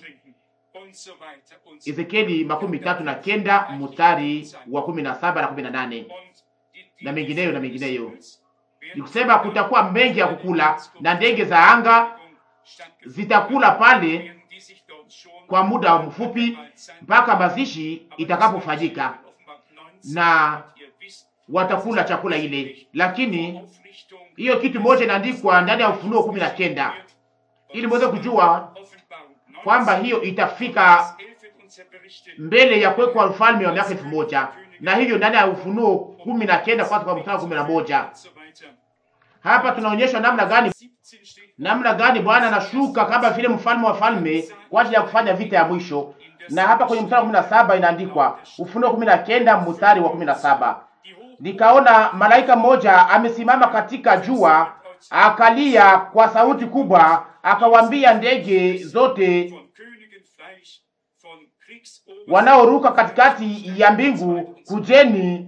Ezekieli makumi tatu na kenda mstari wa kumi na saba na kumi na nane na mengineyo na mengineyo. Ni kusema kutakuwa mengi ya kukula, na ndege za anga zitakula pale kwa muda mfupi mpaka mazishi itakapofanyika, na watakula chakula ile. Lakini hiyo kitu moja inaandikwa ndani ya Ufunuo kumi na kenda ili mweze kujua kwamba hiyo itafika mbele ya kuwekwa ufalme wa miaka elfu moja, na hivyo ndani ya Ufunuo kumi na kenda kwanza kwa mstari kumi na moja. Hapa tunaonyeshwa namna gani namna gani Bwana anashuka kama vile mfalme wa falme kwa ajili ya kufanya vita ya mwisho. Na hapa kwenye mstari wa kumi na saba inaandikwa, Ufunuo kumi na kenda mstari wa kumi na saba, nikaona malaika mmoja amesimama katika jua, akalia kwa sauti kubwa, akawaambia ndege zote wanaoruka katikati ya mbingu, kujeni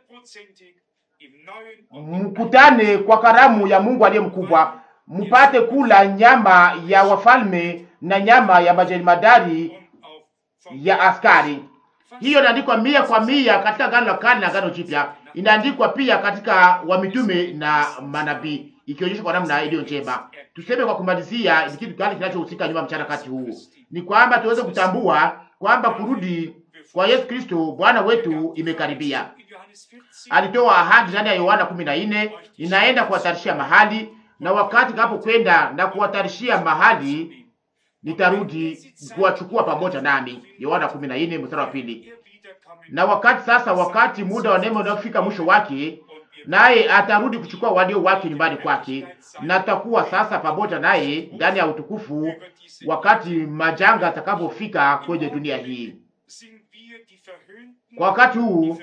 mkutane kwa karamu ya Mungu aliye mkubwa, mpate kula nyama ya wafalme na nyama ya majemadari ya askari. Hiyo inaandikwa mia kwa mia katika Agano la Kale na Agano Jipya. Inaandikwa pia katika wamitume na manabii, ikionyesha kwa namna iliyo njema. Tuseme kwa kumalizia, ni kitu gani kinachohusika nyuma mchana kati huu? Ni kwamba tuweze kutambua kwamba kurudi kwa Yesu Kristo Bwana wetu imekaribia. Alitoa ahadi ndani ya Yohana kumi na nne, inaenda kuwatarishia mahali, na wakati kapo kwenda na kuwatarishia mahali, nitarudi kuwachukua pamoja nami. Yohana kumi na nne mstari wa pili. Na wakati sasa, wakati muda wa neema unafika mwisho wake, naye atarudi kuchukua walio wake nyumbani kwake, na takuwa sasa pamoja naye ndani ya utukufu wakati majanga atakapofika kwenye dunia hii. Kwa wakati huu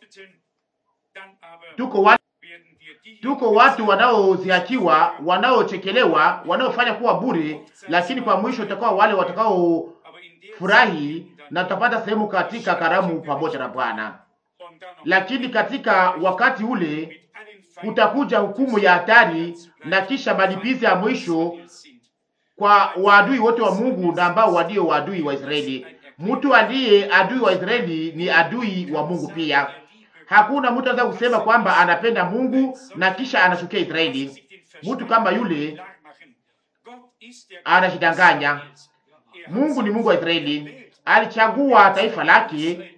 tuko watu, tuko watu wanaozihakiwa, wanaochekelewa, wanaofanya kuwa bure, lakini kwa mwisho utakuwa wale watakao furahi na tutapata sehemu katika karamu pamoja na Bwana. Lakini katika wakati ule kutakuja hukumu ya hatari na kisha malipizi ya mwisho kwa waadui wote wa Mungu na ambao wadio waadui wa Israeli. Mtu aliye adui wa Israeli ni adui wa Mungu pia. Hakuna mtu anaweza kusema kwamba anapenda Mungu na kisha anachukia Israeli. Mtu kama yule anajidanganya. Mungu ni Mungu wa Israeli. Alichagua taifa lake.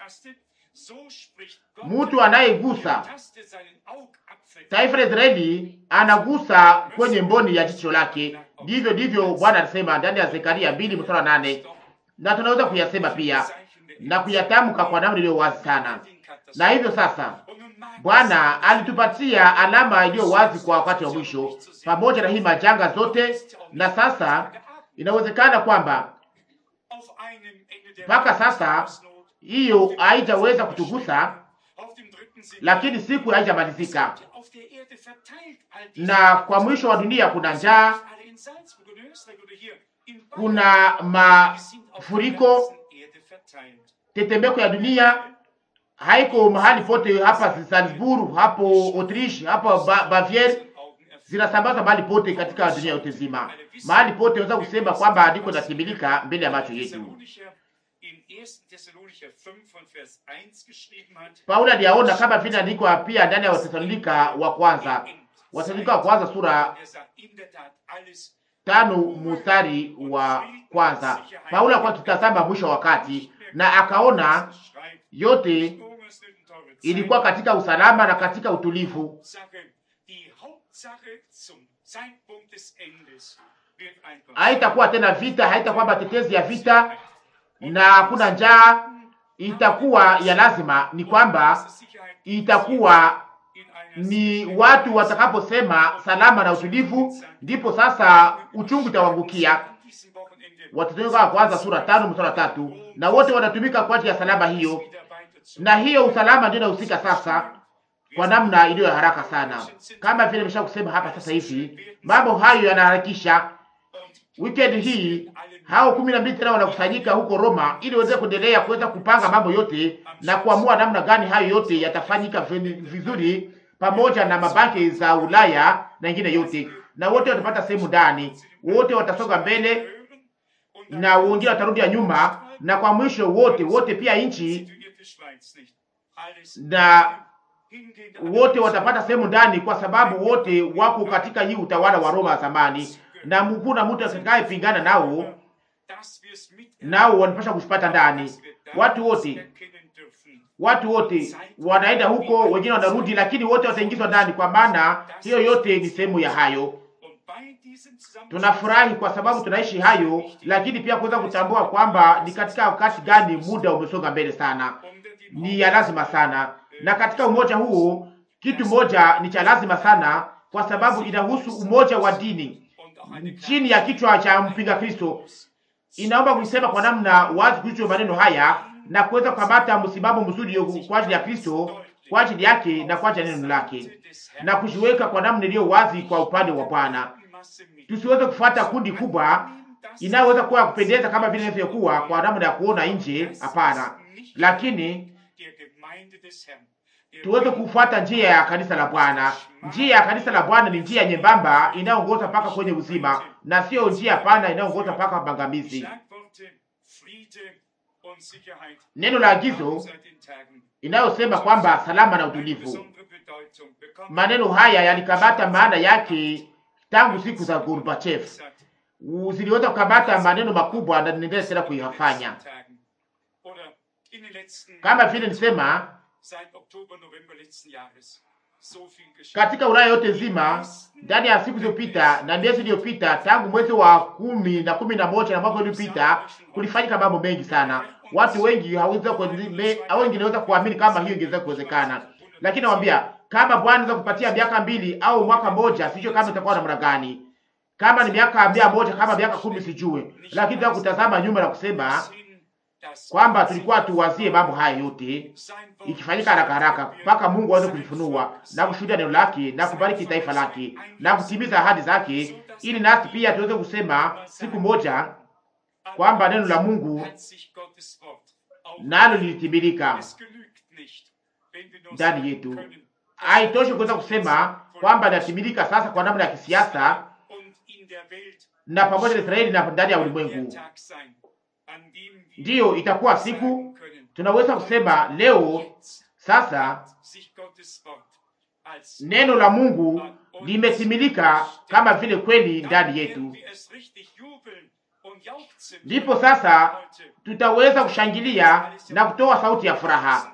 Mtu anayegusa taifa la Israeli anagusa kwenye mboni ya jicho lake. Ndivyo ndivyo Bwana alisema ndani ya Zekaria mbili mstari nane. Na tunaweza kuyasema pia na kuyatamka kwa namna iliyo wazi sana. Na hivyo sasa Bwana alitupatia alama iliyo wazi kwa wakati wa mwisho pamoja na hii majanga zote, na sasa inawezekana kwamba mpaka sasa hiyo haijaweza kutugusa, lakini siku haijamalizika. Na kwa mwisho wa dunia kuna njaa, kuna mafuriko, tetemeko ya dunia. Haiko mahali pote, hapa Salzburg, hapo Autriche, hapa Baviera, zinasambaza mahali pote katika dunia yote nzima. Mahali pote unaweza kusema kwamba andiko linatimilika mbele ya macho yetu. Paulo aliyaona kama vile andiko pia ndani ya Wathesalonika wa kwanza. Wathesalonika wa kwanza sura tano mstari wa kwanza. Paulo alikuwa akitazama mwisho wa wakati na akaona yote ilikuwa katika usalama na katika utulivu. Haitakuwa tena vita, haitakuwa matetezi ya vita na hakuna njaa. Itakuwa ya lazima ni kwamba itakuwa ni watu watakaposema salama na utulivu, ndipo sasa uchungu utawangukia. Wathesalonike wa kwanza sura tano mstari wa tatu. Na wote wanatumika kwa ajili ya salama hiyo, na hiyo usalama ndio inahusika sasa kwa namna iliyo haraka sana. Kama vile nimesha kusema hapa sasa hivi, mambo hayo yanaharakisha. Weekend hii hao kumi na mbili tena wanakusanyika huko Roma ili waweze kuendelea kuweza kupanga mambo yote na kuamua namna gani hayo yote yatafanyika vizuri, pamoja na mabanki za Ulaya na ingine yote, na wote watapata sehemu ndani. Wote watasonga mbele na wengine watarudi nyuma, na kwa mwisho wote wote pia nchi na wote watapata sehemu ndani, kwa sababu wote wako katika hii utawala wa Roma zamani, na hakuna mtu atakayepingana nao nao wanapaswa kushipata ndani. Watu wote watu wote wanaenda huko, wengine wanarudi, lakini wote wataingizwa ndani, kwa maana hiyo yote ni sehemu ya hayo. Tunafurahi kwa sababu tunaishi hayo, lakini pia kuweza kutambua kwamba ni katika wakati gani muda umesonga mbele sana, ni ya lazima sana. Na katika umoja huu kitu moja ni cha lazima sana, kwa sababu inahusu umoja wa dini chini ya kichwa cha mpinga Kristo. Inaomba kuisema kwa namna wazi kuhusu maneno haya na kuweza kukamata msimamo mzuri kwa ajili ya Kristo, kwa ajili yake na kwa ajili ya neno lake, na kujiweka kwa namna iliyo wazi kwa upande wa Bwana. Tusiweze kufuata kundi kubwa inayoweza kuwa kupendeza kama vile inavyokuwa kwa namna ya kuona nje, hapana, lakini tuweze kufuata njia ya kanisa la Bwana. Njia ya kanisa la Bwana ni njia nyembamba inayoongoza mpaka kwenye uzima, na sio njia pana inayoongoza mpaka maangamizi. Neno la agizo inayosema kwamba salama na utulivu, maneno haya yalikamata maana yake tangu siku za Gorbachev. Ziliweza kukamata maneno makubwa na ninaendelea tena kuyafanya, kama vile nisema katika Ulaya yote nzima ndani ya siku zilizopita na miezi iliyopita, tangu mwezi wa kumi na kumi na moja na mwaka uliopita, kulifanyika mambo mengi sana. Watu wengi hawawezi kuamini, au wengine wanaweza kuamini kama hiyo ingeweza kuwezekana, lakini nawaambia kama Bwana anaweza kupatia miaka mbili au mwaka moja, sijui kama itakuwa namna gani, kama ni miaka mia moja, kama miaka kumi, sijui, lakini tunataka kutazama nyuma na kusema kwamba tulikuwa tuwazie mambo haya yote ikifanyika haraka haraka mpaka Mungu aweze kulifunua na kushuhudia neno lake na kubariki taifa lake na kutimiza ahadi zake, ili nasi pia tuweze kusema siku moja kwamba neno la Mungu nalo lilitimilika ndani yetu. Haitoshi kuweza kusema kwamba linatimilika sasa kwa namna ya kisiasa na pamoja na Israeli na ndani ya ulimwengu. Ndiyo, itakuwa siku tunaweza kusema leo sasa neno la Mungu limetimilika kama vile kweli ndani yetu. Ndipo sasa tutaweza kushangilia na kutoa sauti ya furaha.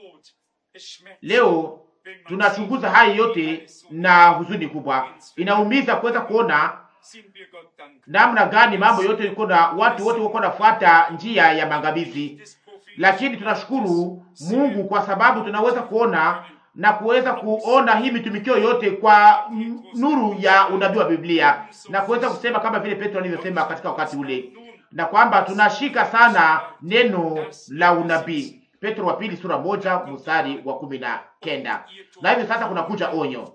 Leo tunachunguza haya yote na huzuni kubwa. Inaumiza kuweza kuona namna gani mambo yote iko na watu wote wako nafuata njia ya maangamizi, lakini tunashukuru Mungu kwa sababu tunaweza kuona na kuweza kuona hii mitumikio yote kwa nuru ya unabii wa Biblia, na kuweza kusema kama vile Petro alivyosema katika wakati ule, na kwamba tunashika sana neno la unabii. Petro wa pili sura moja mstari wa kumi na kenda. Na hivi sasa kuna kuja onyo.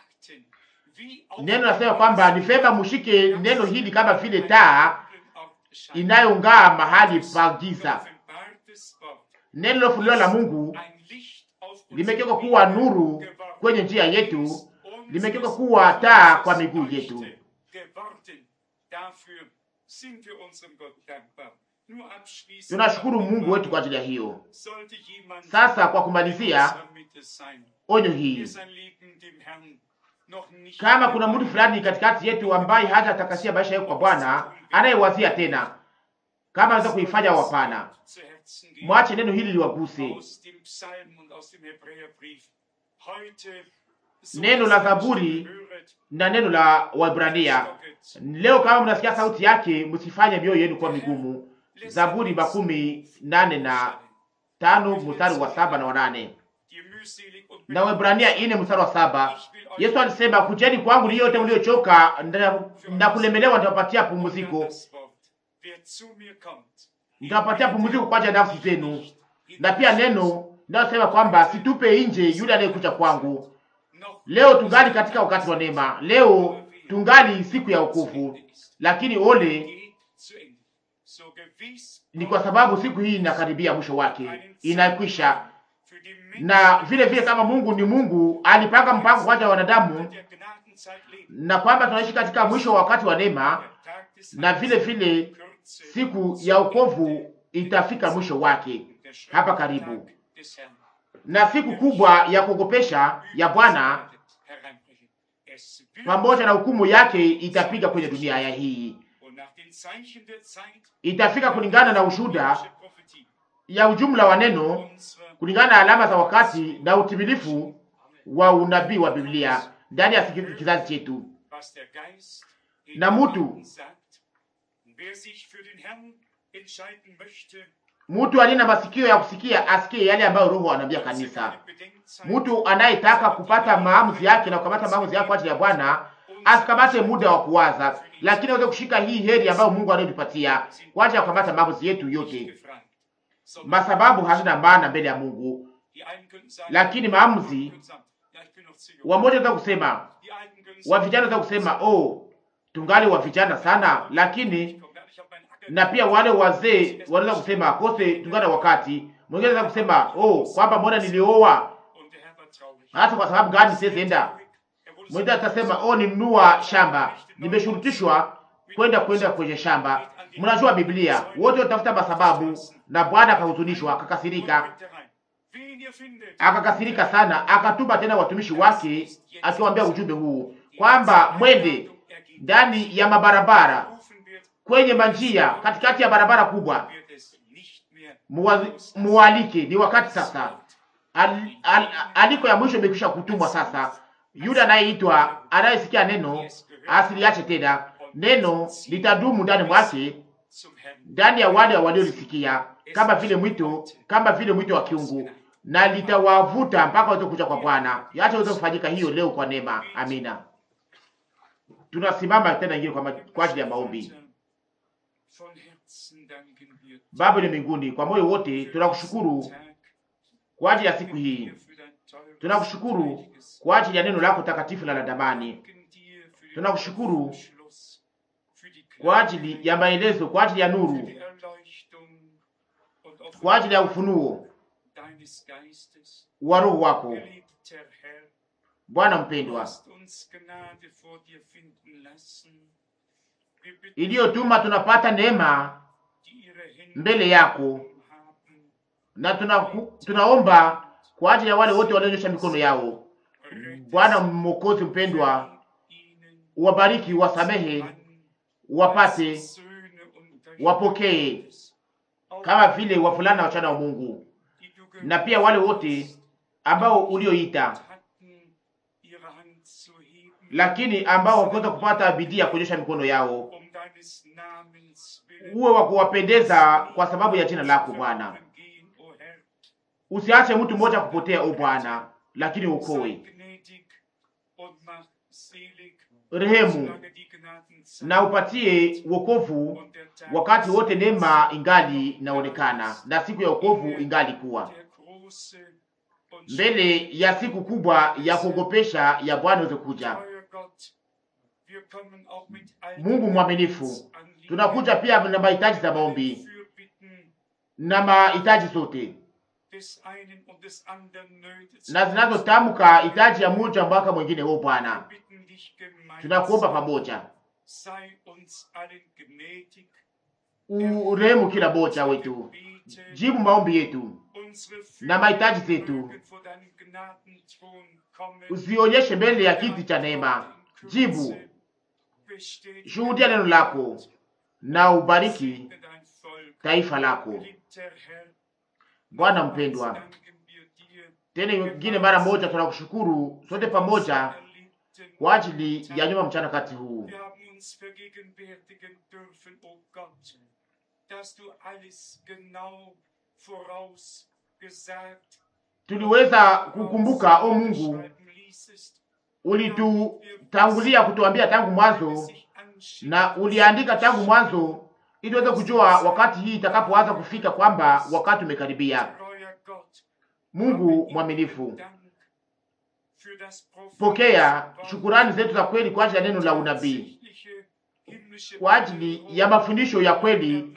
Neno nasema kwamba ni vema mshike neno hili kama vile taa inayong'aa mahali pa giza. Neno lofunuliwa la Mungu limegeuka kuwa nuru kwenye njia yetu, limegeuka kuwa taa kwa miguu yetu. Tunashukuru Mungu wetu kwa ajili ya hiyo. Sasa kwa kumalizia onyo hii, kama kuna mtu fulani katikati yetu ambaye hata atakasia maisha yake kwa Bwana, anayewazia tena kama anaweza kuifanya au hapana, mwache neno hili liwaguse. Neno la Zaburi na neno la Waebrania. Leo kama mnasikia sauti yake, msifanye mioyo yenu kuwa migumu. Zaburi makumi nane na tano mstari wa saba na wa nane. Na Waebrania ine mstari wa saba. Yesu alisema, kujeni kwangu ninyi wote mliochoka na kulemelewa, nitawapatia pumziko. Nitawapatia pumziko kwa ajili ya nafsi zenu. Na pia neno linasema kwamba situpe nje yule anayekuja kwangu. Leo tungali katika wakati wa neema. Leo tungali siku ya wokovu. Lakini ole ni kwa sababu siku hii inakaribia mwisho wake, inakwisha. Na vile vile kama Mungu ni Mungu, alipanga mpango kwa ajili ya wanadamu, na kwamba tunaishi katika mwisho wa wakati wa neema, na vile vile siku ya wokovu itafika mwisho wake hapa karibu, na siku kubwa ya kuogopesha ya Bwana pamoja na hukumu yake itapiga kwenye dunia ya hii. itafika kulingana na ushuda ya ujumla wa neno, kulingana na alama za wakati na utimilifu wa unabii wa Biblia ndani ya kizazi chetu. Na mtu mtu aliye na masikio ya kusikia asikie yale ambayo Roho anaambia kanisa. Mtu anayetaka kupata maamuzi yake na kukamata maamuzi yake kwa ajili ya Bwana asikamate muda wa kuwaza, lakini aweze kushika hii heri ambayo Mungu anayotupatia kwa ajili ya kukamata maamuzi yetu yote. Masababu hazina maana mbele ya Mungu, lakini maamuzi wamoja wanaweza kusema, wa vijana wanaweza kusema, oh, tungali wa vijana sana, lakini na pia wale wazee wanaweza kusema kose tungali wakati. Mwingine anaweza kusema, oh, kwamba mbona nilioa, hata kwa sababu gani siwezi enda. Mwingine atasema, oh, ninunua shamba, nimeshurutishwa kwenda kwenda kwenye shamba. Mnajua Biblia, wote watafuta masababu, na Bwana akahuzunishwa, akakasirika. Akakasirika sana, akatuma tena watumishi wake akiwaambia ujumbe huu kwamba mwende ndani ya mabarabara, kwenye manjia, katikati ya barabara kubwa, mualike, ni wakati sasa. Al, al, aliko ya mwisho imekwisha kutumwa sasa. Yuda anayeitwa anayesikia neno asiliache tena. Neno litadumu ndani mwake, ndani ya wale waliolisikia, kama vile mwito, kama vile mwito wa kiungu, na litawavuta mpaka waweze kuja kwa Bwana. Acha uweze kufanyika hiyo leo kwa neema. Amina. Tunasimama tena ingine kwa, kwa ajili ya maombi. Baba ni mbinguni, kwa moyo wote tunakushukuru kwa ajili ya siku hii. Tunakushukuru kwa ajili ya neno lako takatifu na la damani. Tunakushukuru kwa ajili ya maelezo, kwa ajili ya nuru, kwa ajili ya ufunuo wa Roho wako. Bwana mpendwa, iliyotuma tunapata neema mbele yako, na tunaku, tunaomba kwa ajili ya wale wote walionyosha mikono yao. Bwana Mwokozi mpendwa, uwabariki, wasamehe, wapate, wapokee kama vile wavulana wachana wa Mungu, na pia wale wote ambao ulioita lakini ambao wakosa kupata bidii ya kuonyesha mikono yao, uwe wa kuwapendeza kwa sababu ya jina lako Bwana. Usiache mtu mmoja kupotea, o Bwana, lakini ukoe. Rehemu na upatie wokovu wakati wote neema ingali inaonekana, na siku ya wokovu ingali kuwa mbele ya siku kubwa ya kuogopesha ya Bwana iweze kuja. Mungu mwaminifu, tunakuja pia na mahitaji za maombi na mahitaji zote na zinazotamka hitaji ya mmoja mpaka mwingine. Wewe Bwana, tunakuomba pamoja, urehemu kila moja wetu, jibu maombi yetu na mahitaji zetu, usionyeshe mbele ya kiti cha neema. Jibu, shuhudia neno lako na ubariki taifa lako. Bwana mpendwa, tena nyingine mara moja tunakushukuru sote pamoja kwa ajili ya nyuma mchana kati huu. Tuliweza kukumbuka, o Mungu, ulitutangulia kutuambia tangu mwanzo, na uliandika tangu mwanzo ili tuweze kujua wakati hii itakapoanza kufika kwamba wakati umekaribia. Mungu mwaminifu, pokea shukurani zetu za kweli kwa ajili ya neno la unabii, kwa ajili ya mafundisho ya kweli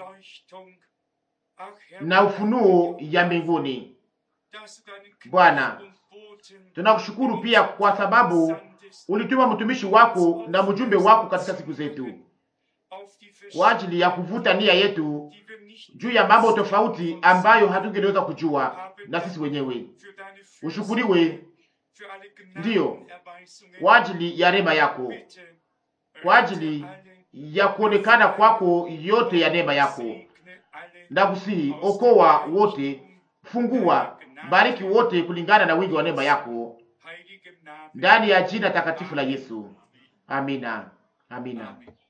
na ufunuo ya mbinguni. Bwana, tunakushukuru pia kwa sababu ulituma mtumishi wako na mjumbe wako katika siku zetu kwa ajili ya kuvuta nia yetu juu ya mambo tofauti ambayo hatungeweza kujua na sisi wenyewe. Ushukuriwe ndiyo kwa ajili ya rema yako, kwa ajili ya kuonekana kwako yote ya neema yako. Na kusihi okoa wote, fungua, bariki wote kulingana na wingi wa neema yako, ndani ya jina takatifu la Yesu. Amina, amina.